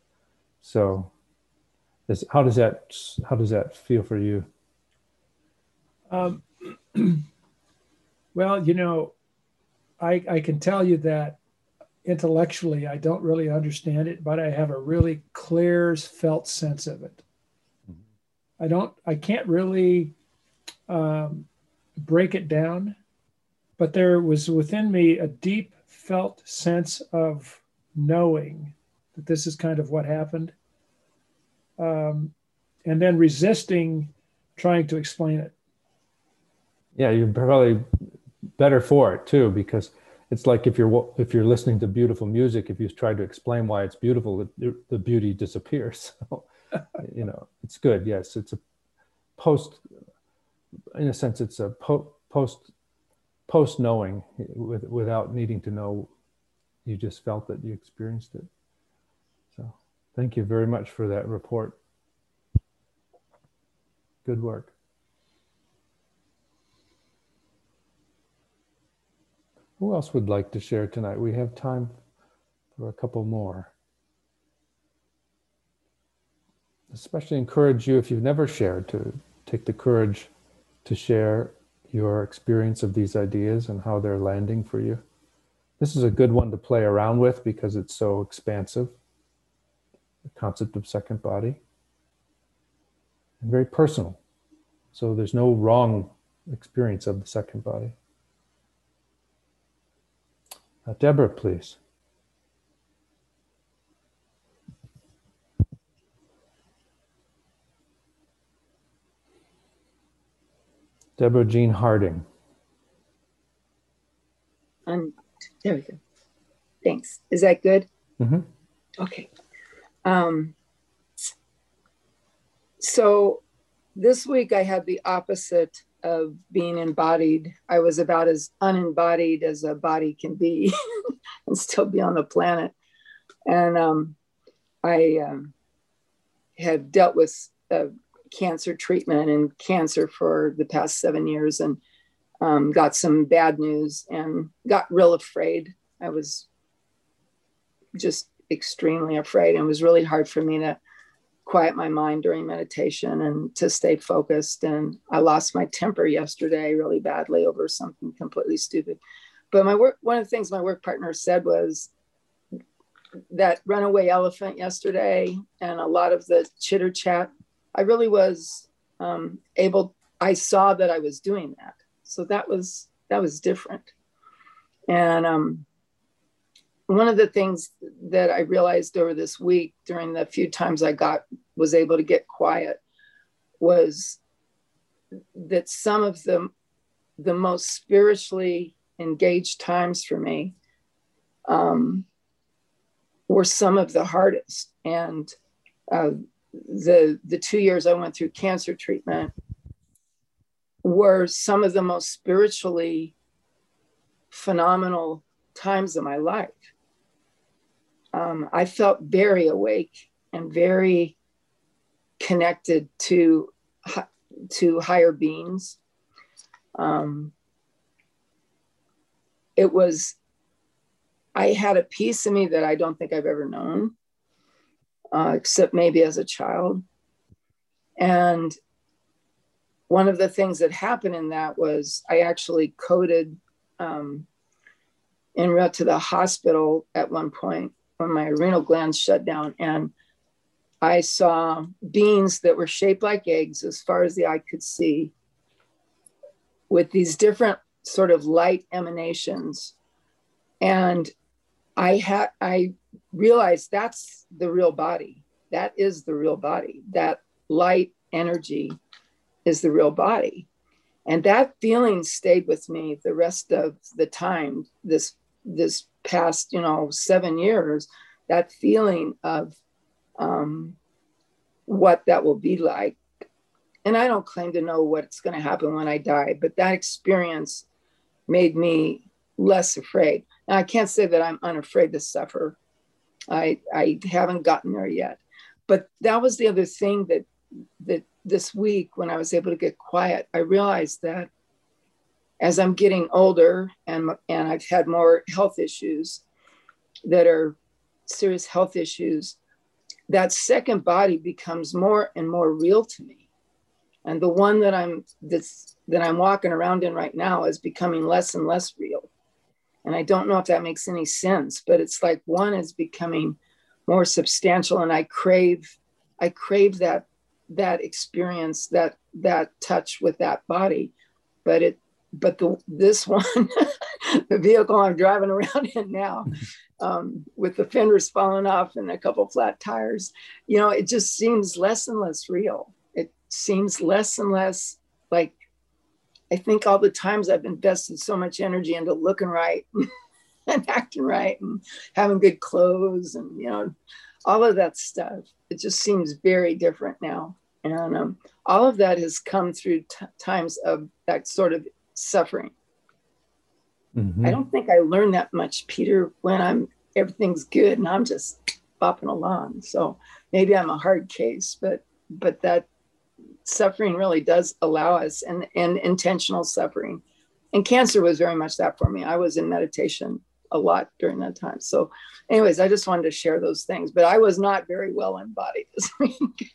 So this, how does that, how does that feel for you? Um, well, you know, I, I can tell you that intellectually, I don't really understand it, but I have a really clear felt sense of it. I don't, I can't really um, break it down, but there was within me a deep felt sense of knowing that this is kind of what happened. Um, and then resisting trying to explain it. Yeah, you're probably better for it too, because it's like if you're if you're listening to beautiful music, if you try to explain why it's beautiful, it, the beauty disappears. So, you know, it's good. Yes, it's a post. In a sense, it's a po- post post knowing with, without needing to know. You just felt that you experienced it. So, thank you very much for that report. Good work. Who else would like to share tonight? We have time for a couple more. Especially encourage you, if you've never shared, to take the courage to share your experience of these ideas and how they're landing for you. This is a good one to play around with because it's so expansive, the concept of second body, and very personal. So there's no wrong experience of the second body. Uh, Deborah, please. Deborah Jean Harding. Um, there we go. Thanks. Is that good? Mm-hmm. Okay. Um, so this week I had the opposite of being embodied. I was about as unembodied as a body can be and still be on the planet. And um, I um, have dealt with uh, cancer treatment and cancer for the past seven years and um, got some bad news and got real afraid. I was just extremely afraid, and it was really hard for me to quiet my mind during meditation and to stay focused. And I lost my temper yesterday really badly over something completely stupid. But my work, one of the things my work partner said was that runaway elephant yesterday and a lot of the chitter chat, I really was um, able, I saw that I was doing that. So that was, that was different. And um, one of the things that I realized over this week during the few times I got, was able to get quiet was that some of the, the most spiritually engaged times for me um, were some of the hardest. And uh, the, the two years I went through cancer treatment were some of the most spiritually phenomenal times of my life. Um, I felt very awake and very connected to, to higher beings. Um, it was I had a piece of me that I don't think I've ever known, uh, except maybe as a child. And one of the things that happened in that was I actually coded um, en route to the hospital at one point when my renal glands shut down. And I saw beings that were shaped like eggs as far as the eye could see, with these different sort of light emanations. And I had, I realized that's the real body. That is the real body. That light energy is the real body. And that feeling stayed with me the rest of the time, this, this past, you know, seven years, that feeling of um, what that will be like. And I don't claim to know what's going to happen when I die, but that experience made me less afraid. Now, I can't say that I'm unafraid to suffer. I, I haven't gotten there yet. But that was the other thing that, that this week, when I was able to get quiet, I realized that as I'm getting older and, and I've had more health issues that are serious health issues, that second body becomes more and more real to me. And the one that I'm that's that I'm walking around in right now is becoming less and less real. And I don't know if that makes any sense, but it's like one is becoming more substantial, and I crave, I crave that that experience, that that touch with that body. But it, but the this one, the vehicle I'm driving around in now, um, with the fenders falling off and a couple flat tires, you know, it just seems less and less real. It seems less and less like, I think all the times I've invested so much energy into looking right and acting right and having good clothes and, you know, all of that stuff, it just seems very different now. And um, all of that has come through t- times of that sort of suffering. Mm-hmm. I don't think I learned that much, Peter, when I'm everything's good and I'm just bopping along. So maybe I'm a hard case, but but that suffering really does allow us, and, and intentional suffering. And cancer was very much that for me. I was in meditation a lot during that time. So anyways, I just wanted to share those things, but I was not very well embodied this week.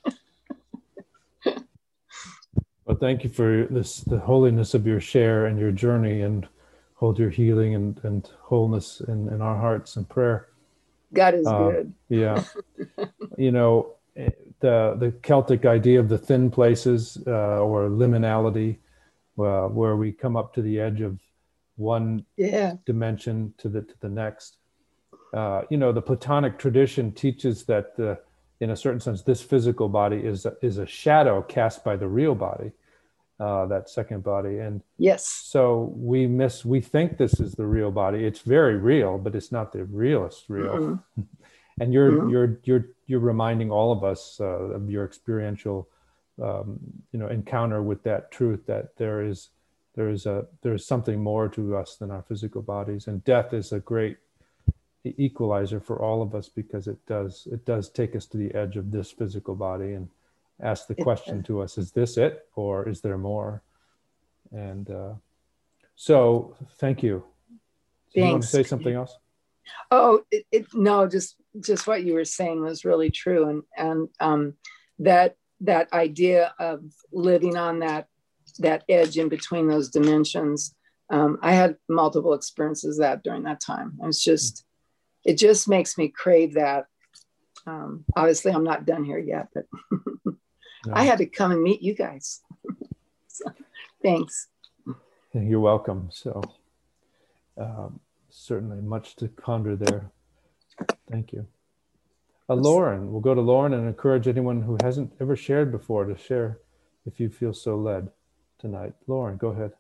Well, thank you for this, the holiness of your share and your journey, and hold your healing and, and wholeness in, in our hearts and prayer. God is uh, good. Yeah. You know, the the Celtic idea of the thin places uh, or liminality, uh, where we come up to the edge of one yeah. dimension to the to the next. Uh, you know, the Platonic tradition teaches that, uh, in a certain sense, this physical body is a, is a shadow cast by the real body, uh, that second body. And yes, so we miss. We think this is the real body. It's very real, but it's not the realest real. Mm-hmm. And you're mm-hmm. you're you're you're reminding all of us uh, of your experiential, um, you know, encounter with that truth, that there is there is a there is something more to us than our physical bodies, and death is a great equalizer for all of us, because it does it does take us to the edge of this physical body and ask the it question does. to us: is this it, or is there more? And uh, so, thank you. Do you want to say something else? Oh, it, it, no, just just what you were saying was really true, and and um, that that idea of living on that that edge in between those dimensions. Um, I had multiple experiences of that during that time. It's just, it just makes me crave that. Um, obviously, I'm not done here yet, but no. I had to come and meet you guys. So, thanks. You're welcome. So. Um, Certainly much to ponder there. Thank you. Uh, Lauren, we'll go to Lauren and encourage anyone who hasn't ever shared before to share if you feel so led tonight. Lauren, go ahead.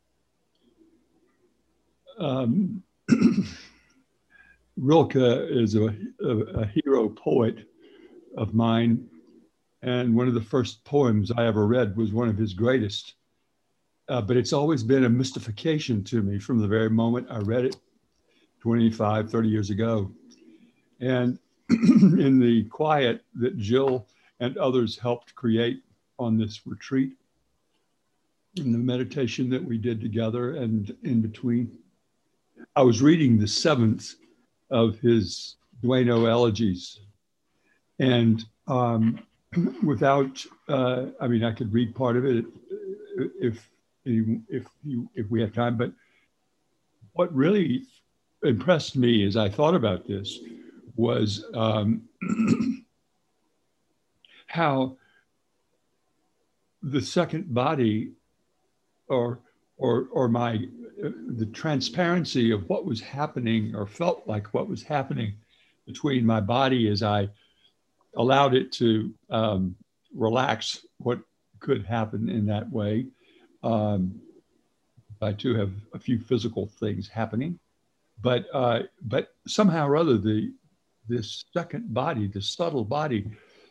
Um, Rilke is a, a, a hero poet of mine. And one of the first poems I ever read was one of his greatest. Uh, but it's always been a mystification to me from the very moment I read it twenty-five, thirty years ago. And in the quiet that Jill and others helped create on this retreat, in the meditation that we did together and in between, I was reading the seventh of his Dueno elegies. And um, without, uh, I mean, I could read part of it if, if, you, if we have time, but what really impressed me as I thought about this was um, how the second body, or or or my uh, the transparency of what was happening, or felt like what was happening between my body as I allowed it to um, relax what could happen in that way. Um, I too have a few physical things happening, but uh, but somehow or other the this second body, the subtle body,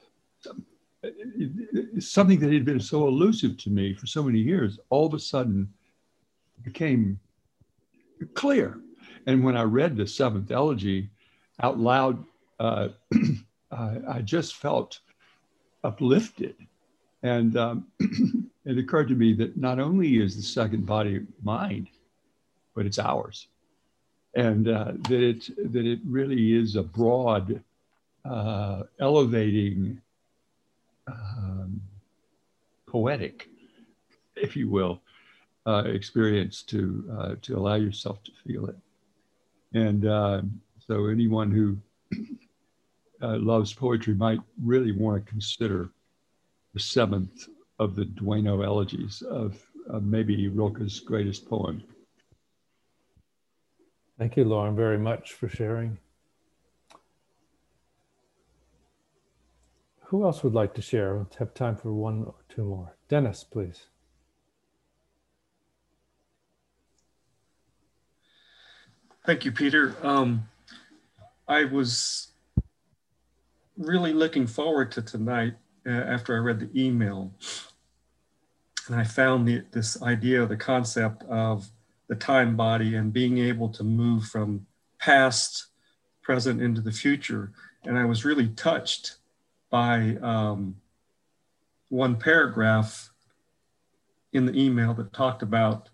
something that had been so elusive to me for so many years, all of a sudden became clear. And when I read the seventh elegy out loud, uh, I, I just felt uplifted. And um, it occurred to me that not only is the second body mind, but it's ours. And uh, that, it, that it really is a broad, uh, elevating, Um, poetic, if you will, uh, experience to uh, to allow yourself to feel it. And uh, so anyone who uh, loves poetry might really want to consider the seventh of the Dueno elegies of, of maybe Rilke's greatest poem. Thank you, Lauren, very much for sharing. Who else would like to share? Let's have time for one or two more. Dennis, please. Thank you, Peter. Um, I was really looking forward to tonight uh, after I read the email. And I found the, this idea, the concept of the time body and being able to move from past, present into the future. And I was really touched by um, one paragraph in the email that talked about,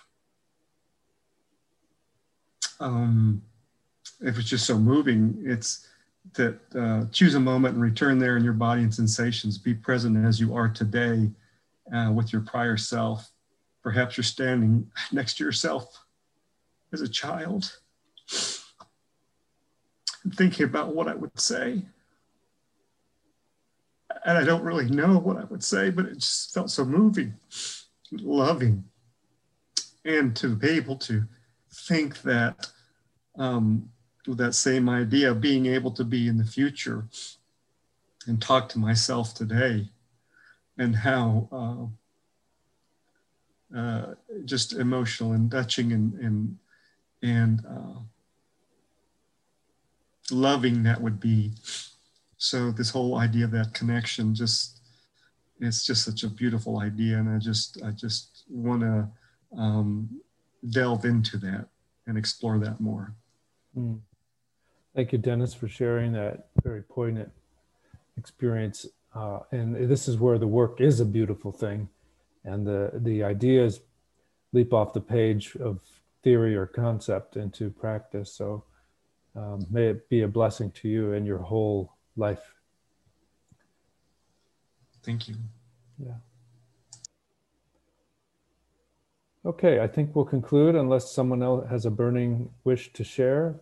um, it was just so moving. It's that uh, choose a moment and return there in your body and sensations. Be present as you are today uh, with your prior self. Perhaps you're standing next to yourself as a child, thinking about what I would say. And I don't really know what I would say, but it just felt so moving, loving. And to be able to think that, um, with that same idea of being able to be in the future and talk to myself today, and how uh, uh, just emotional and touching and, and, and uh, loving that would be. So this whole idea of that connection, just, it's just such a beautiful idea. And I just, I just want to um, delve into that and explore that more. Mm. Thank you, Dennis, for sharing that very poignant experience. Uh, and this is where the work is a beautiful thing. And the, the ideas leap off the page of theory or concept into practice. So um, may it be a blessing to you and your whole life. Thank you. Yeah. Okay, I think we'll conclude unless someone else has a burning wish to share.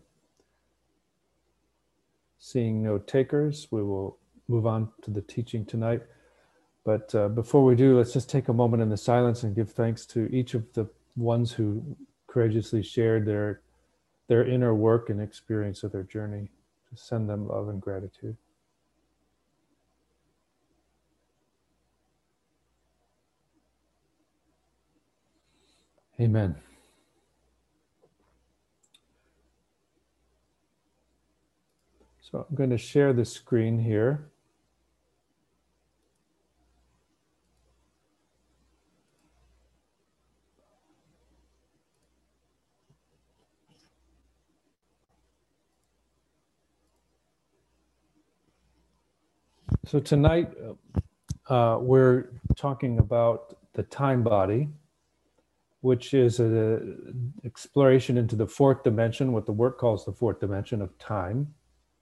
Seeing no takers, we will move on to the teaching tonight. But uh, before we do, let's just take a moment in the silence and give thanks to each of the ones who courageously shared their, their inner work and experience of their journey. To send them love and gratitude. Amen. So I'm going to share the screen here. So tonight, uh, we're talking about the time body which is an exploration into the fourth dimension, what the work calls the fourth dimension of time.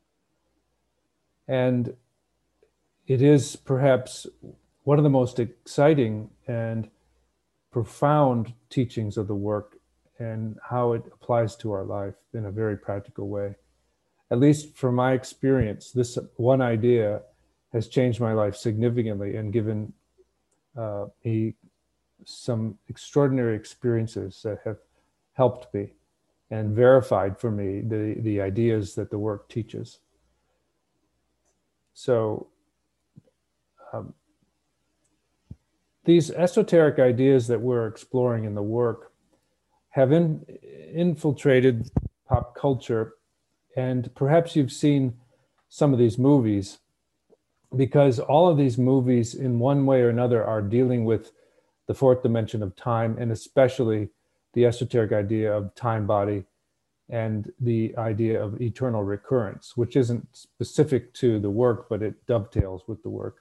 And it is perhaps one of the most exciting and profound teachings of the work and how it applies to our life in a very practical way. At least from my experience, this one idea has changed my life significantly and given uh, me some extraordinary experiences that have helped me and verified for me the, the ideas that the work teaches. So um, these esoteric ideas that we're exploring in the work have in, infiltrated pop culture, and perhaps you've seen some of these movies, because all of these movies in one way or another are dealing with the fourth dimension of time, and especially the esoteric idea of time body and the idea of eternal recurrence, which isn't specific to the work, but it dovetails with the work.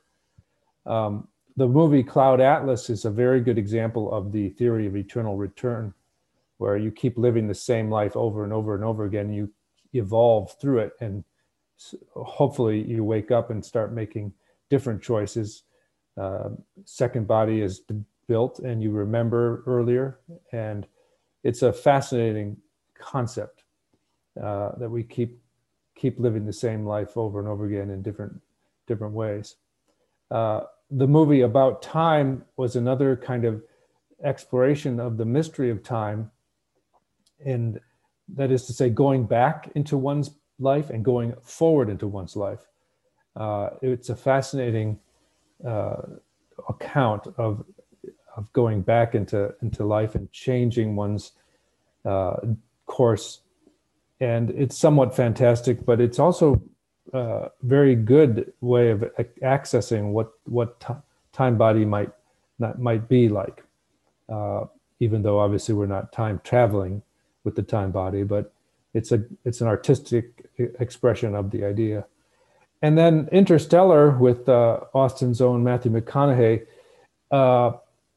Um, the movie Cloud Atlas is a very good example of the theory of eternal return, where you keep living the same life over and over and over again. You evolve through it, and hopefully you wake up and start making different choices. Uh, second body is built and you remember earlier. And it's a fascinating concept uh, that we keep keep living the same life over and over again in different different ways. Uh, the movie About Time was another kind of exploration of the mystery of time, and that is to say, going back into one's life and going forward into one's life. Uh, it's a fascinating uh, account of of going back into into life and changing one's uh, course, and it's somewhat fantastic, but it's also a very good way of accessing what what t- time body might not might be like. Uh, even though obviously we're not time traveling with the time body, but it's a it's an artistic expression of the idea. And then Interstellar with uh, Austin's own Matthew McConaughey uh,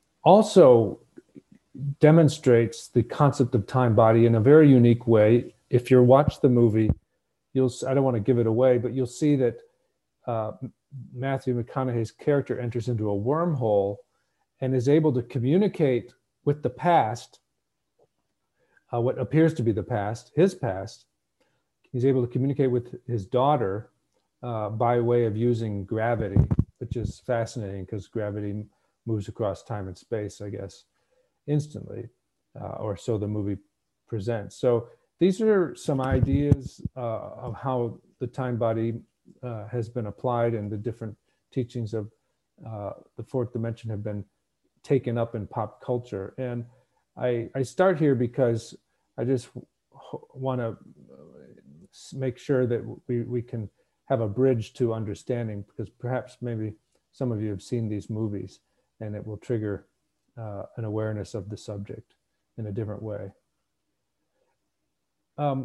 also demonstrates the concept of time body in a very unique way. If you watch the movie, you'll I don't want to give it away, but you'll see that uh, Matthew McConaughey's character enters into a wormhole and is able to communicate with the past, uh, what appears to be the past, his past. He's able to communicate with his daughter uh, by way of using gravity, which is fascinating because gravity moves across time and space, I guess, instantly, uh, or so the movie presents. So these are some ideas uh, of how the time body uh, has been applied, and the different teachings of uh, the fourth dimension have been taken up in pop culture. And I, I start here because I just want to make sure that we, we can have a bridge to understanding, because perhaps maybe some of you have seen these movies and it will trigger uh, an awareness of the subject in a different way. Um,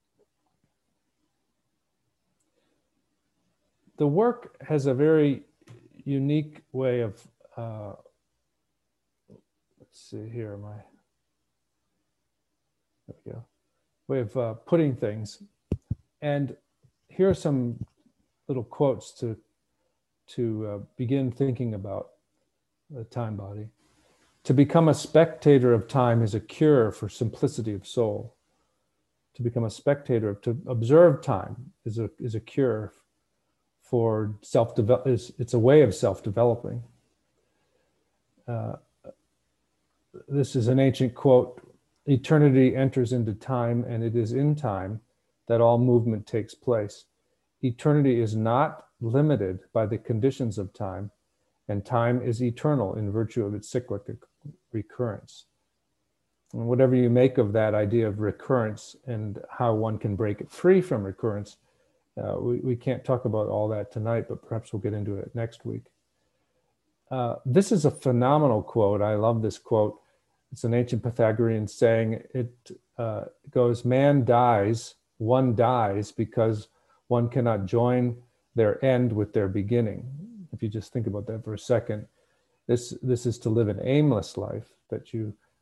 the work has a very unique way of, uh, let's see here, am I, there we go, way of uh, putting things. And here are some little quotes to, to uh, begin thinking about the time body. To become a spectator of time is a cure for simplicity of soul. To become a spectator, to observe time is a, is a cure for self-develop, it's a way of self-developing. Uh, this is an ancient quote: eternity enters into time, and it is in time that all movement takes place. Eternity is not limited by the conditions of time, and time is eternal in virtue of its cyclic recurrence. And whatever you make of that idea of recurrence and how one can break it free from recurrence, uh, we, we can't talk about all that tonight, but perhaps we'll get into it next week. Uh, this is a phenomenal quote. I love this quote. It's an ancient Pythagorean saying. It uh, goes, man dies, one dies because one cannot join their end with their beginning. If you just think about that for a second, this, this is to live an aimless life, that you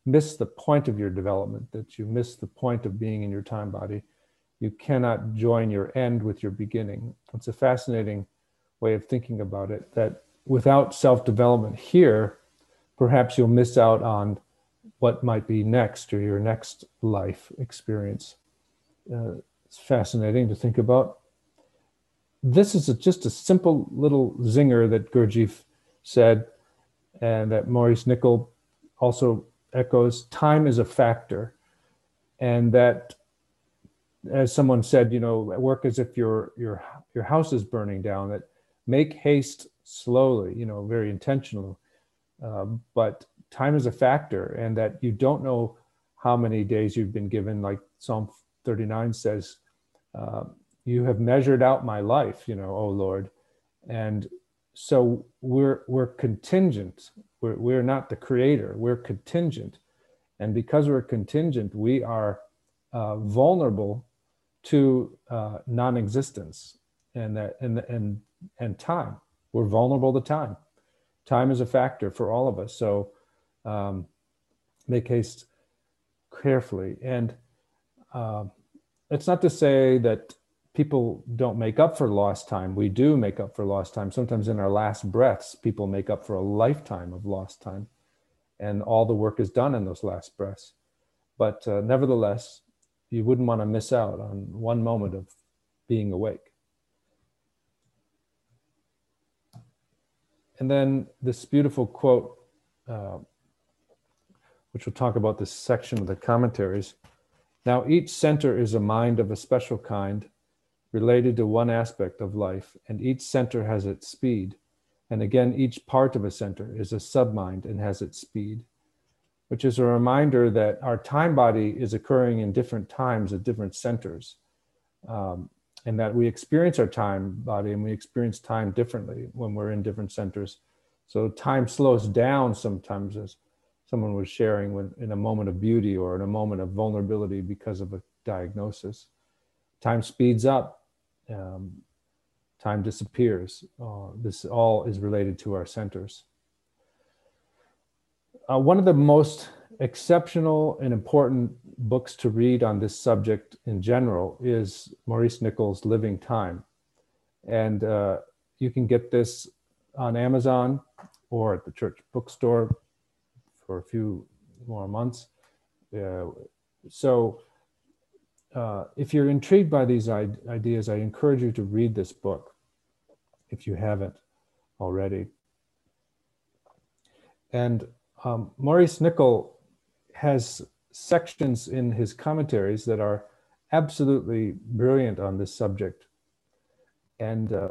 miss the point of your development, that you miss the point of being in your time body. You cannot join your end with your beginning. It's a fascinating way of thinking about it, that without self-development here, perhaps you'll miss out on what might be next, or your next life experience. Uh, it's fascinating to think about. This is a, just a simple little zinger that Gurdjieff said, and that Maurice Nicoll also echoes. Time is a factor, and that, as someone said, you know, work as if your your your house is burning down. That make haste slowly, you know, very intentional, uh, but time is a factor, and that you don't know how many days you've been given. Like Psalm thirty-nine says, uh, "You have measured out my life, you know, O Lord," and so we're we're contingent. We're we're not the creator. We're contingent, and because we're contingent, we are uh, vulnerable to uh, non-existence and that and and and time. We're vulnerable to time. Time is a factor for all of us. So um, make haste carefully. And uh, it's not to say that people don't make up for lost time. We do make up for lost time. Sometimes in our last breaths, people make up for a lifetime of lost time. And all the work is done in those last breaths. But uh, nevertheless, you wouldn't want to miss out on one moment of being awake. And then this beautiful quote, uh, which we'll talk about this section of the commentaries. Now, each center is a mind of a special kind, related to one aspect of life, and each center has its speed. And again, each part of a center is a submind and has its speed, which is a reminder that our time body is occurring in different times at different centers, um, and that we experience our time body and we experience time differently when we're in different centers. So time slows down sometimes, as someone was sharing, when in a moment of beauty or in a moment of vulnerability because of a diagnosis. Time speeds up. Um, time disappears. Uh, this all is related to our centers. Uh, one of the most exceptional and important books to read on this subject in general is Maurice Nicoll's Living Time. And uh, you can get this on Amazon or at the church bookstore for a few more months. Uh, so uh, if you're intrigued by these ideas, I encourage you to read this book if you haven't already. And um, Maurice Nicoll has sections in his commentaries that are absolutely brilliant on this subject. And uh,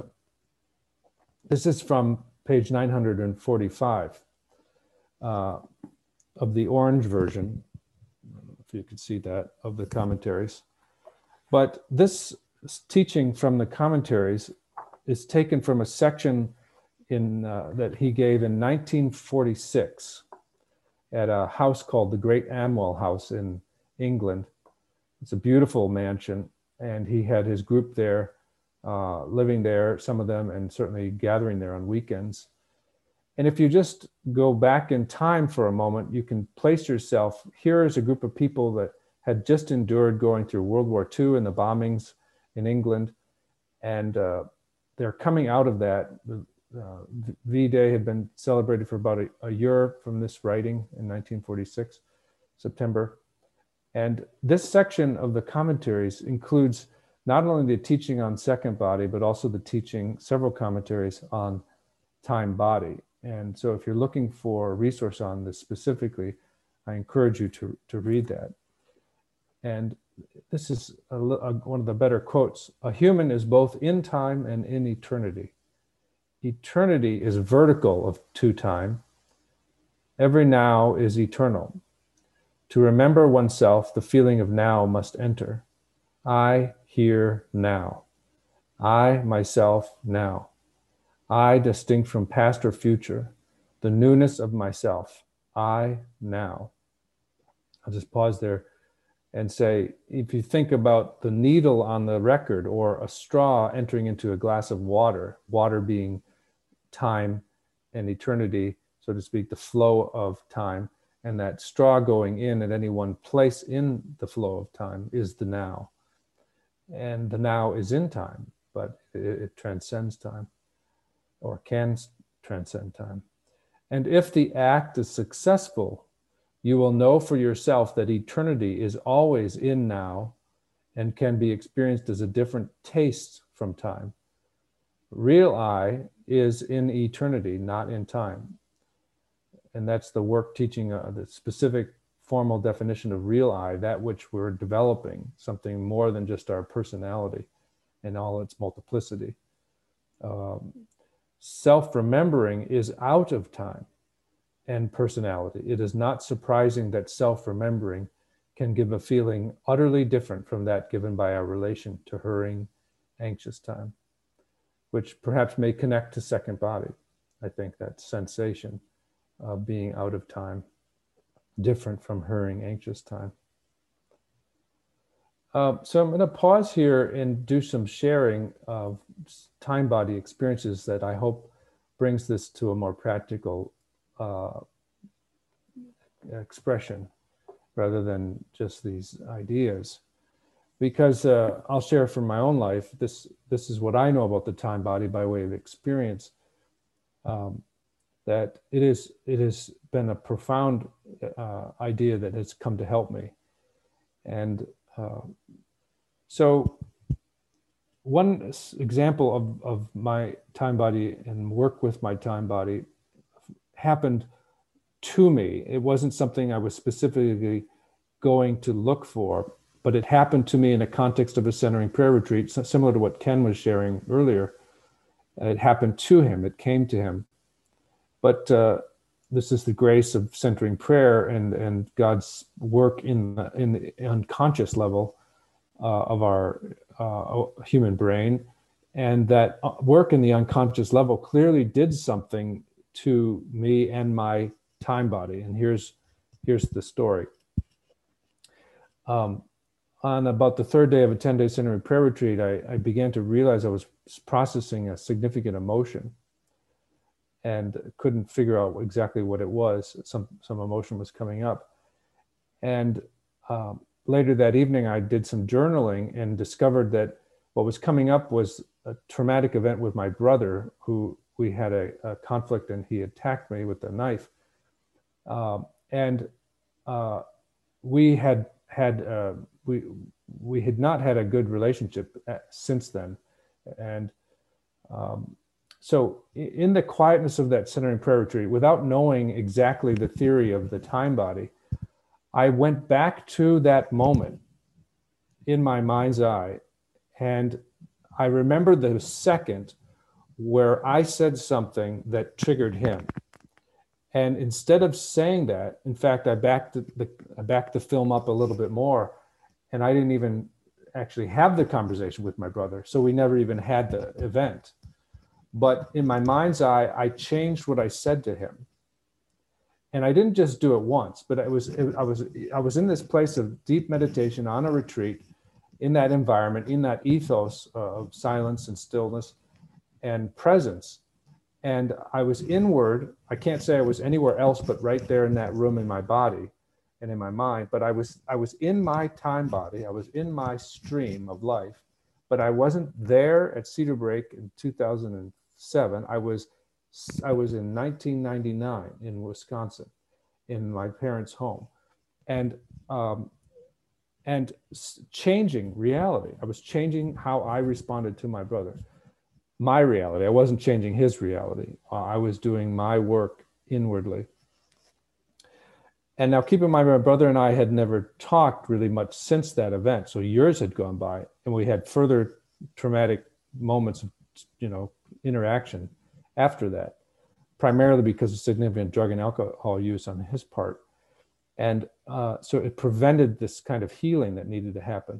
this is from page nine hundred forty-five uh, of the orange version, if you can see that, of the commentaries. But this teaching from the commentaries is taken from a section in uh, that he gave in nineteen forty-six at a house called the Great Amwell House in England. It's a beautiful mansion, and he had his group there, uh, living there, some of them, and certainly gathering there on weekends. And if you just go back in time for a moment, you can place yourself, here is a group of people that had just endured going through World War Two and the bombings in England, and uh, they're coming out of that. Uh, V-Day had been celebrated for about a, a year from this writing in nineteen forty-six, September. And this section of the commentaries includes not only the teaching on second body, but also the teaching, several commentaries on time body. And so if you're looking for a resource on this specifically, I encourage you to, to read that. And this is a, a, one of the better quotes. A human is both in time and in eternity. Eternity is vertical of to time. Every now is eternal. To remember oneself, the feeling of now must enter. I here now. I myself now. I distinct from past or future. The newness of myself. I now. I'll just pause there and say, if you think about the needle on the record or a straw entering into a glass of water, water being time and eternity, so to speak, the flow of time, And that straw going in at any one place in the flow of time is the now. And the now is in time, but it, it transcends time, or can transcend time. And if the act is successful, you will know for yourself that eternity is always in now and can be experienced as a different taste from time. Real I is in eternity, not in time. And that's the work teaching uh, the specific formal definition of real I, that which we're developing, something more than just our personality and all its multiplicity. Um, self-remembering is out of time and personality. It is not surprising that self-remembering can give a feeling utterly different from that given by our relation to hurrying, anxious time, which perhaps may connect to second body. I think that sensation of being out of time, different from hurrying, anxious time. Uh, so I'm going to pause here and do some sharing of time body experiences that I hope brings this to a more practical uh, expression rather than just these ideas. Because uh, I'll share from my own life, this, this is what I know about the time body by way of experience, um, that it, is, it has been a profound uh, idea that has come to help me. And uh, so one example of, of my time body and work with my time body happened to me. It wasn't something I was specifically going to look for, but it happened to me in a context of a centering prayer retreat, similar to what Ken was sharing earlier. It happened to him, it came to him. But uh, this is the grace of centering prayer and, and God's work in the, in the unconscious level uh, of our uh, human brain. And that work in the unconscious level clearly did something to me and my time body. And here's, here's the story. Um, on about the third day of a ten-day centering prayer retreat, I, I began to realize I was processing a significant emotion and couldn't figure out exactly what it was. Some, some emotion was coming up. And um, later that evening, I did some journaling and discovered that what was coming up was a traumatic event with my brother, who we had a, a conflict and he attacked me with a knife. Um, and uh, we had had, uh, we, we had not had a good relationship since then. And um, so in the quietness of that centering prayer retreat, without knowing exactly the theory of the time body, I went back to that moment in my mind's eye. And I remember the second where I said something that triggered him. And instead of saying that, in fact, I backed the, I backed the film up a little bit more, and I didn't even actually have the conversation with my brother. So we never even had the event. But in my mind's eye, I changed what I said to him. And I didn't just do it once, but I was, it, I was, I was in this place of deep meditation on a retreat, in that environment, in that ethos of silence and stillness and presence. And I was inward. I can't say I was anywhere else but right there in that room in my body and in my mind, but I was, I was in my time body. I was in my stream of life, but I wasn't there at Cedar Break in two thousand seven. I was, I was in nineteen ninety-nine in Wisconsin, in my parents' home, and, um, and changing reality. I was changing how I responded to my brother. My reality. I wasn't changing his reality. Uh, I was doing my work inwardly. And now keep in mind, my brother and I had never talked really much since that event. So years had gone by and we had further traumatic moments of, you know, interaction after that, primarily because of significant drug and alcohol use on his part. And uh, so it prevented this kind of healing that needed to happen.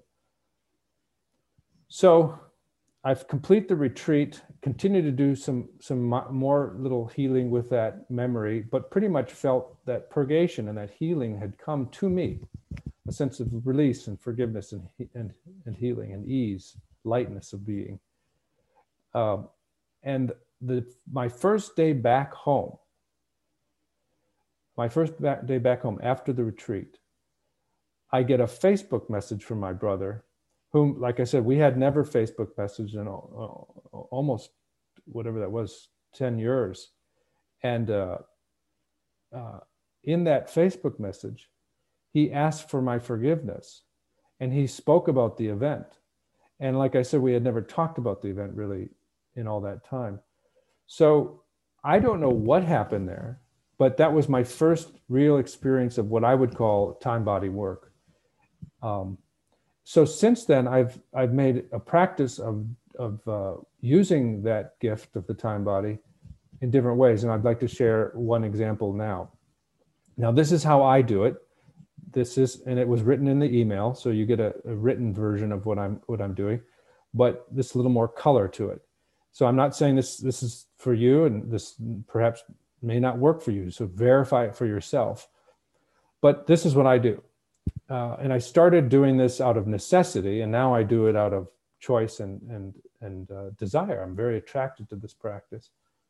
So I've completed the retreat, continued to do some, some more little healing with that memory, but pretty much felt that purgation and that healing had come to me, a sense of release and forgiveness and, and, and healing and ease, lightness of being. Um, and the, my first day back home, my first back day back home after the retreat, I get a Facebook message from my brother, whom, like I said, we had never Facebook messaged in uh, almost whatever that was, ten years. And uh, uh, in that Facebook message, he asked for my forgiveness, and he spoke about the event. And like I said, we had never talked about the event really in all that time. So I don't know what happened there, but that was my first real experience of what I would call time body work. Um, so since then, I've I've made a practice of of uh, using that gift of the time body in different ways, and I'd like to share one example now. Now, this is how I do it. This is, and it was written in the email, so you get a, a written version of what I'm what I'm doing, but this little more color to it. So I'm not saying this this is for you, and this perhaps may not work for you. So verify it for yourself. But this is what I do, uh, and I started doing this out of necessity, and now I do it out of choice and and and uh, desire. I'm very attracted to this practice.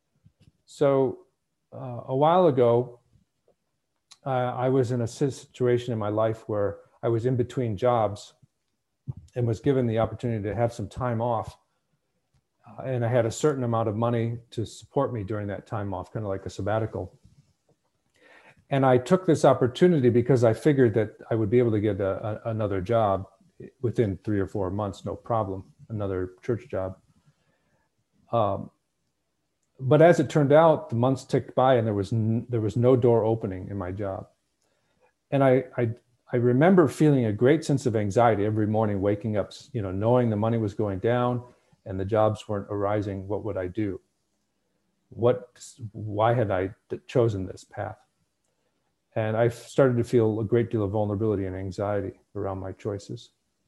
So uh, a while ago, uh, I was in a situation in my life where I was in between jobs and was given the opportunity to have some time off. Uh, and I had a certain amount of money to support me during that time off, kind of like a sabbatical. And I took this opportunity because I figured that I would be able to get a, a, another job within three or four months, no problem, another church job. Um, but as it turned out, the months ticked by and there was, n there was no door opening in my job. And I, I, I remember feeling a great sense of anxiety every morning, waking up, you know, knowing the money was going down and the jobs weren't arising. What would I do? What, why had I chosen this path? And I started to feel a great deal of vulnerability and anxiety around my choices.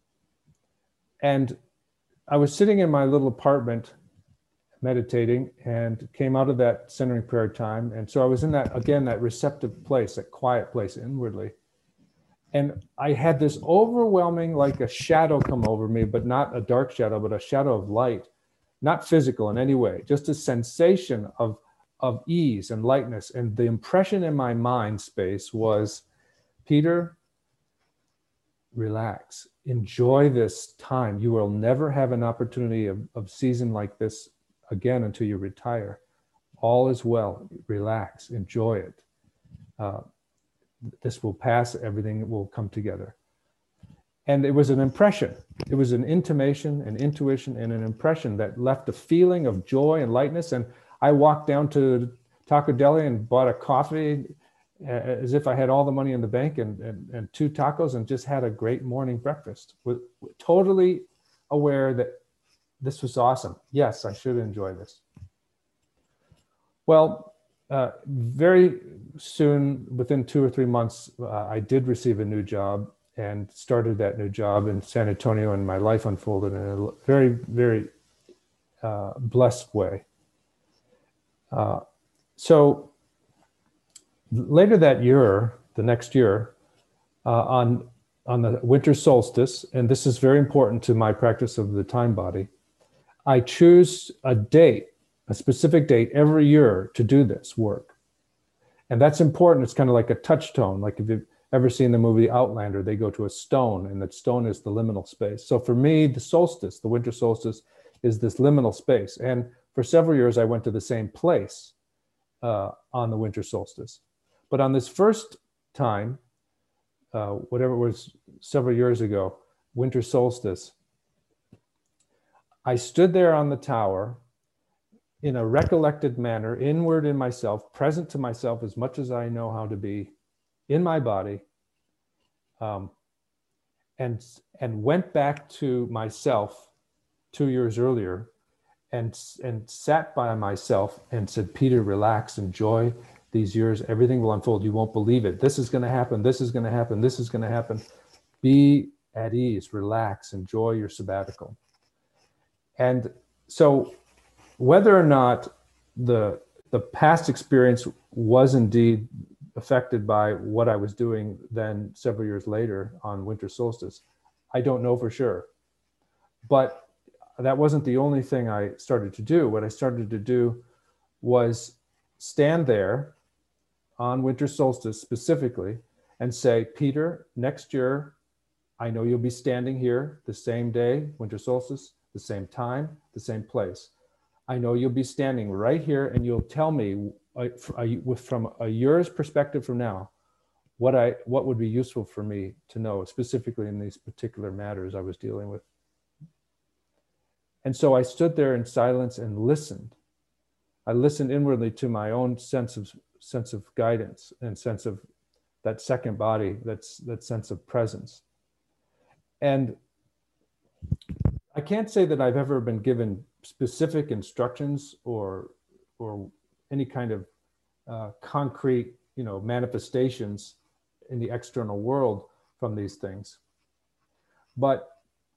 And I was sitting in my little apartment meditating and came out of that centering prayer time. And so I was in that, again, that receptive place, that quiet place inwardly. And I had this overwhelming, like a shadow come over me, but not a dark shadow, but a shadow of light, not physical in any way, just a sensation of, of ease and lightness. And the impression in my mind space was, Peter, relax, enjoy this time. You will never have an opportunity of, of season like this again until you retire. All is well, relax, enjoy it. Uh, this will pass, everything will come together. And it was an impression. It was an intimation, an intuition, and an impression that left a feeling of joy and lightness. And I walked down to Taco Deli and bought a coffee uh, as if I had all the money in the bank and, and, and two tacos and just had a great morning breakfast. With, with totally aware that this was awesome. Yes, I should enjoy this. Well, uh, very soon, within two or three months, uh, I did receive a new job and started that new job in San Antonio, and my life unfolded in a very, very uh, blessed way. Uh, so later that year, the next year, uh, on, on the winter solstice, and this is very important to my practice of the time body, I choose a date, a specific date every year to do this work. And that's important. It's kind of like a touchstone. Like if you've ever seen the movie Outlander, they go to a stone and that stone is the liminal space. So for me, the solstice, the winter solstice, is this liminal space. And for several years, I went to the same place uh, on the winter solstice. But on this first time, uh, whatever it was several years ago, winter solstice, I stood there on the tower in a recollected manner, inward in myself, present to myself as much as I know how to be in my body, um, and, and went back to myself two years earlier and, and sat by myself and said, Peter, relax, enjoy these years. Everything will unfold. You won't believe it. This is going to happen. This is going to happen. This is going to happen. Be at ease, relax, enjoy your sabbatical. And so whether or not the, the past experience was indeed affected by what I was doing then several years later on winter solstice, I don't know for sure. But that wasn't the only thing I started to do. What I started to do was stand there on winter solstice specifically and say, Peter, next year, I know you'll be standing here the same day, winter solstice, the same time, the same place. I know you'll be standing right here and you'll tell me uh, from a year's perspective from now, what I what would be useful for me to know, specifically in these particular matters I was dealing with. And so I stood there in silence and listened. I listened inwardly to my own sense of sense of guidance and sense of that second body, that's that sense of presence. And I can't say that I've ever been given specific instructions or or any kind of uh, concrete, you know, manifestations in the external world from these things. But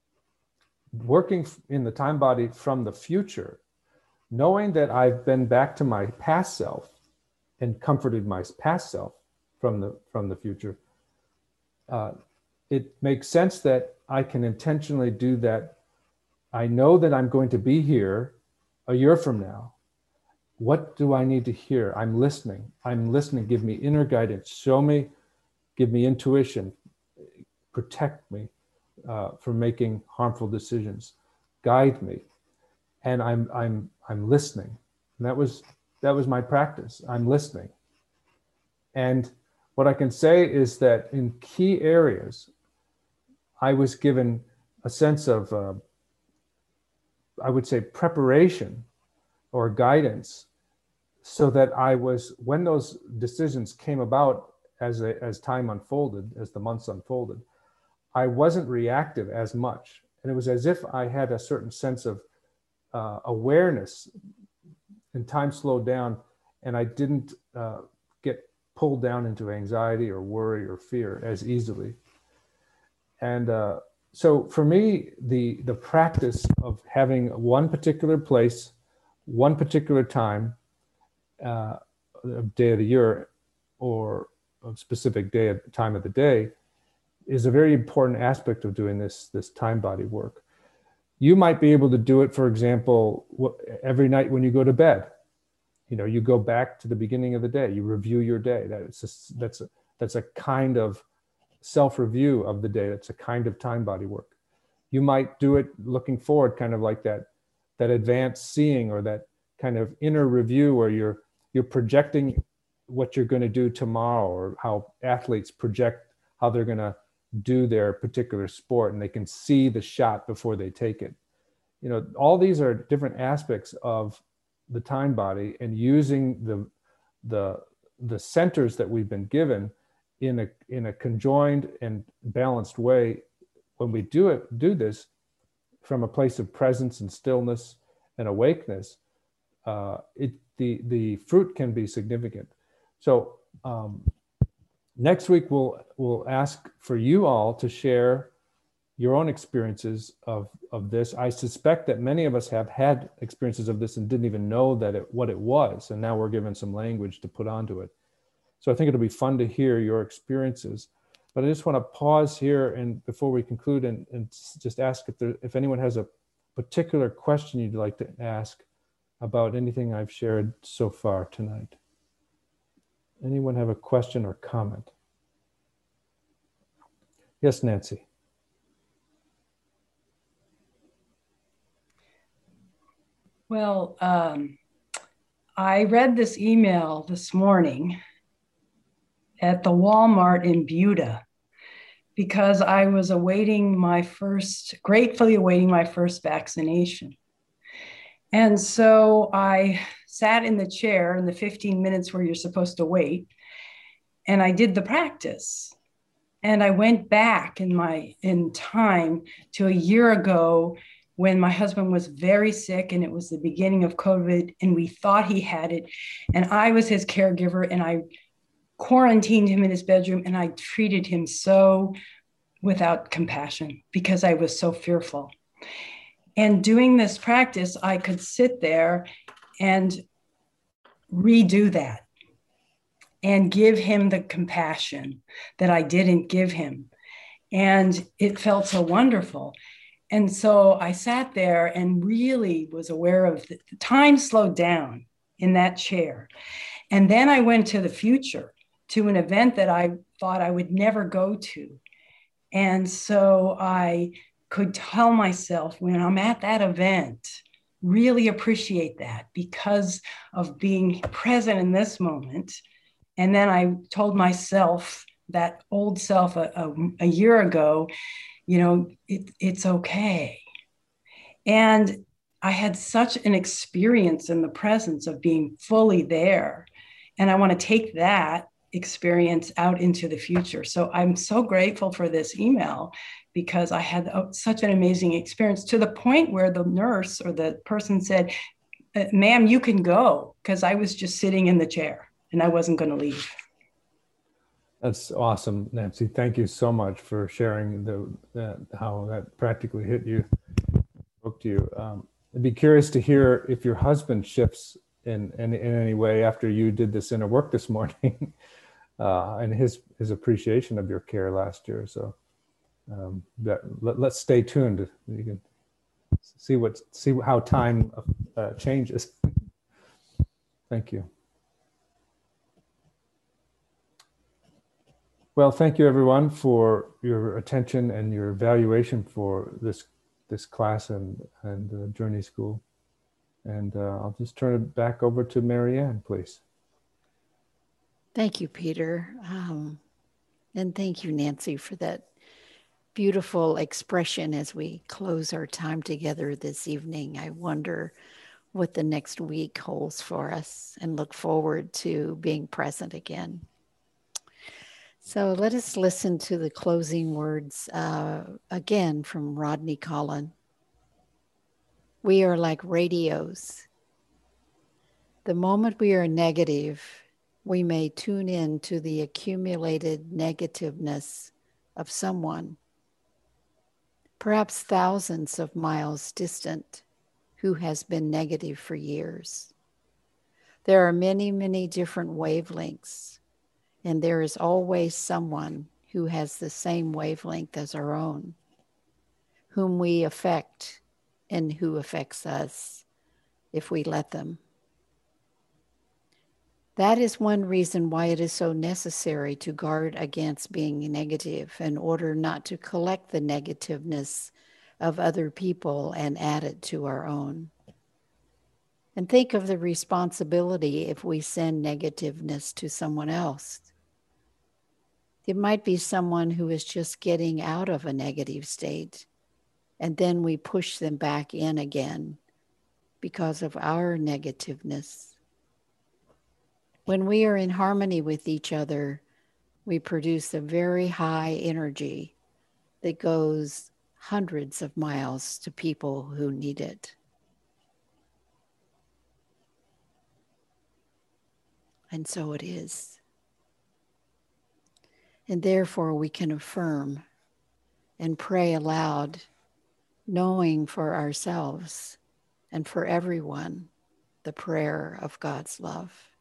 working in the time body from the future, knowing that I've been back to my past self and comforted my past self from the from the future, uh, it makes sense that I can intentionally do that. I know that I'm going to be here a year from now. What do I need to hear? I'm listening. I'm listening. Give me inner guidance. Show me, give me intuition. Protect me uh, from making harmful decisions. Guide me. And I'm I'm I'm listening. And that was that was my practice. I'm listening. And what I can say is that in key areas, I was given a sense of, uh, I would say, preparation or guidance, so that I was, when those decisions came about as, a, as time unfolded, as the months unfolded, I wasn't reactive as much. And it was as if I had a certain sense of uh, awareness, and time slowed down, and I didn't uh, get pulled down into anxiety or worry or fear as easily. And uh, so for me, the, the practice of having one particular place, one particular time, uh, day of the year, or a specific day at time of the day, is a very important aspect of doing this, this time body work. You might be able to do it, for example, every night when you go to bed. You know, you go back to the beginning of the day, you review your day. That's a, that's a, that's a kind of self-review of the day. That's a kind of time body work. You might do it looking forward, kind of like that, that advanced seeing, or that kind of inner review where you're, you're projecting what you're going to do tomorrow, or how athletes project how they're going to do their particular sport, and they can see the shot before they take it. You know, all these are different aspects of the time body, and using the, the, the centers that we've been given in a, in a conjoined and balanced way. When we do it, do this from a place of presence and stillness and awakeness, uh, it, the, the fruit can be significant. So um, next week, we'll, we'll ask for you all to share your own experiences of, of this. I suspect that many of us have had experiences of this and didn't even know that it, what it was. And now we're given some language to put onto it. So I think it'll be fun to hear your experiences. But I just want to pause here and before we conclude and, and just ask if, there, if anyone has a particular question you'd like to ask about anything I've shared so far tonight. Anyone have a question or comment? Yes, Nancy. Well, um, I read this email this morning at the Walmart in Buda because I was awaiting my first, gratefully awaiting my first vaccination. And so I sat in the chair in the fifteen minutes where you're supposed to wait, and I did the practice. And I went back in my in time to a year ago when my husband was very sick, and it was the beginning of COVID, and we thought he had it. And I was his caregiver, and I quarantined him in his bedroom, and I treated him so without compassion because I was so fearful. And doing this practice, I could sit there and redo that and give him the compassion that I didn't give him. And it felt so wonderful. And so I sat there and really was aware of the, the time slowed down in that chair. And then I went to the future, to an event that I thought I would never go to. And so I could tell myself, when I'm at that event, really appreciate that because of being present in this moment. And then I told myself, that old self a, a, a year ago, you know, it, it's okay. And I had such an experience in the presence of being fully there. And I want to take that experience out into the future. So I'm so grateful for this email because I had a, such an amazing experience, to the point where the nurse or the person said, ma'am, you can go, because I was just sitting in the chair and I wasn't going to leave. That's awesome, Nancy. Thank you so much for sharing the, the how that practically hit you, spoke to you. Um, I'd be curious to hear if your husband shifts in, in, in any way after you did this inner work this morning, uh, and his his appreciation of your care last year. So um, that, let, let's stay tuned. You can see what see how time uh, changes. Thank you. Well, thank you everyone for your attention and your evaluation for this this class and and uh, Journey School. And uh, I'll just turn it back over to Marianne, please. Thank you, Peter. Um, and thank you, Nancy, for that beautiful expression as we close our time together this evening. I wonder what the next week holds for us and look forward to being present again. So let us listen to the closing words uh, again from Rodney Collin. We are like radios. The moment we are negative, we may tune in to the accumulated negativeness of someone, perhaps thousands of miles distant, who has been negative for years. There are many, many different wavelengths. And there is always someone who has the same wavelength as our own, whom we affect and who affects us if we let them. That is one reason why it is so necessary to guard against being negative in order not to collect the negativeness of other people and add it to our own. And think of the responsibility if we send negativeness to someone else. It might be someone who is just getting out of a negative state, and then we push them back in again because of our negativeness. When we are in harmony with each other, we produce a very high energy that goes hundreds of miles to people who need it. And so it is. And therefore we can affirm and pray aloud, knowing for ourselves and for everyone the prayer of God's love.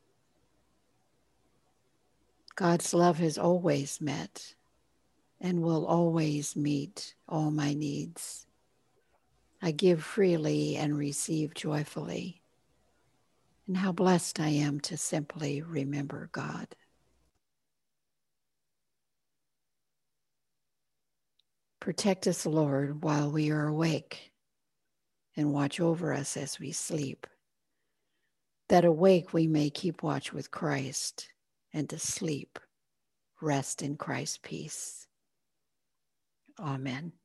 God's love has always met and will always meet all my needs. I give freely and receive joyfully. And how blessed I am to simply remember God. Protect us, Lord, while we are awake, and watch over us as we sleep, that awake we may keep watch with Christ, and to sleep, rest in Christ's peace. Amen.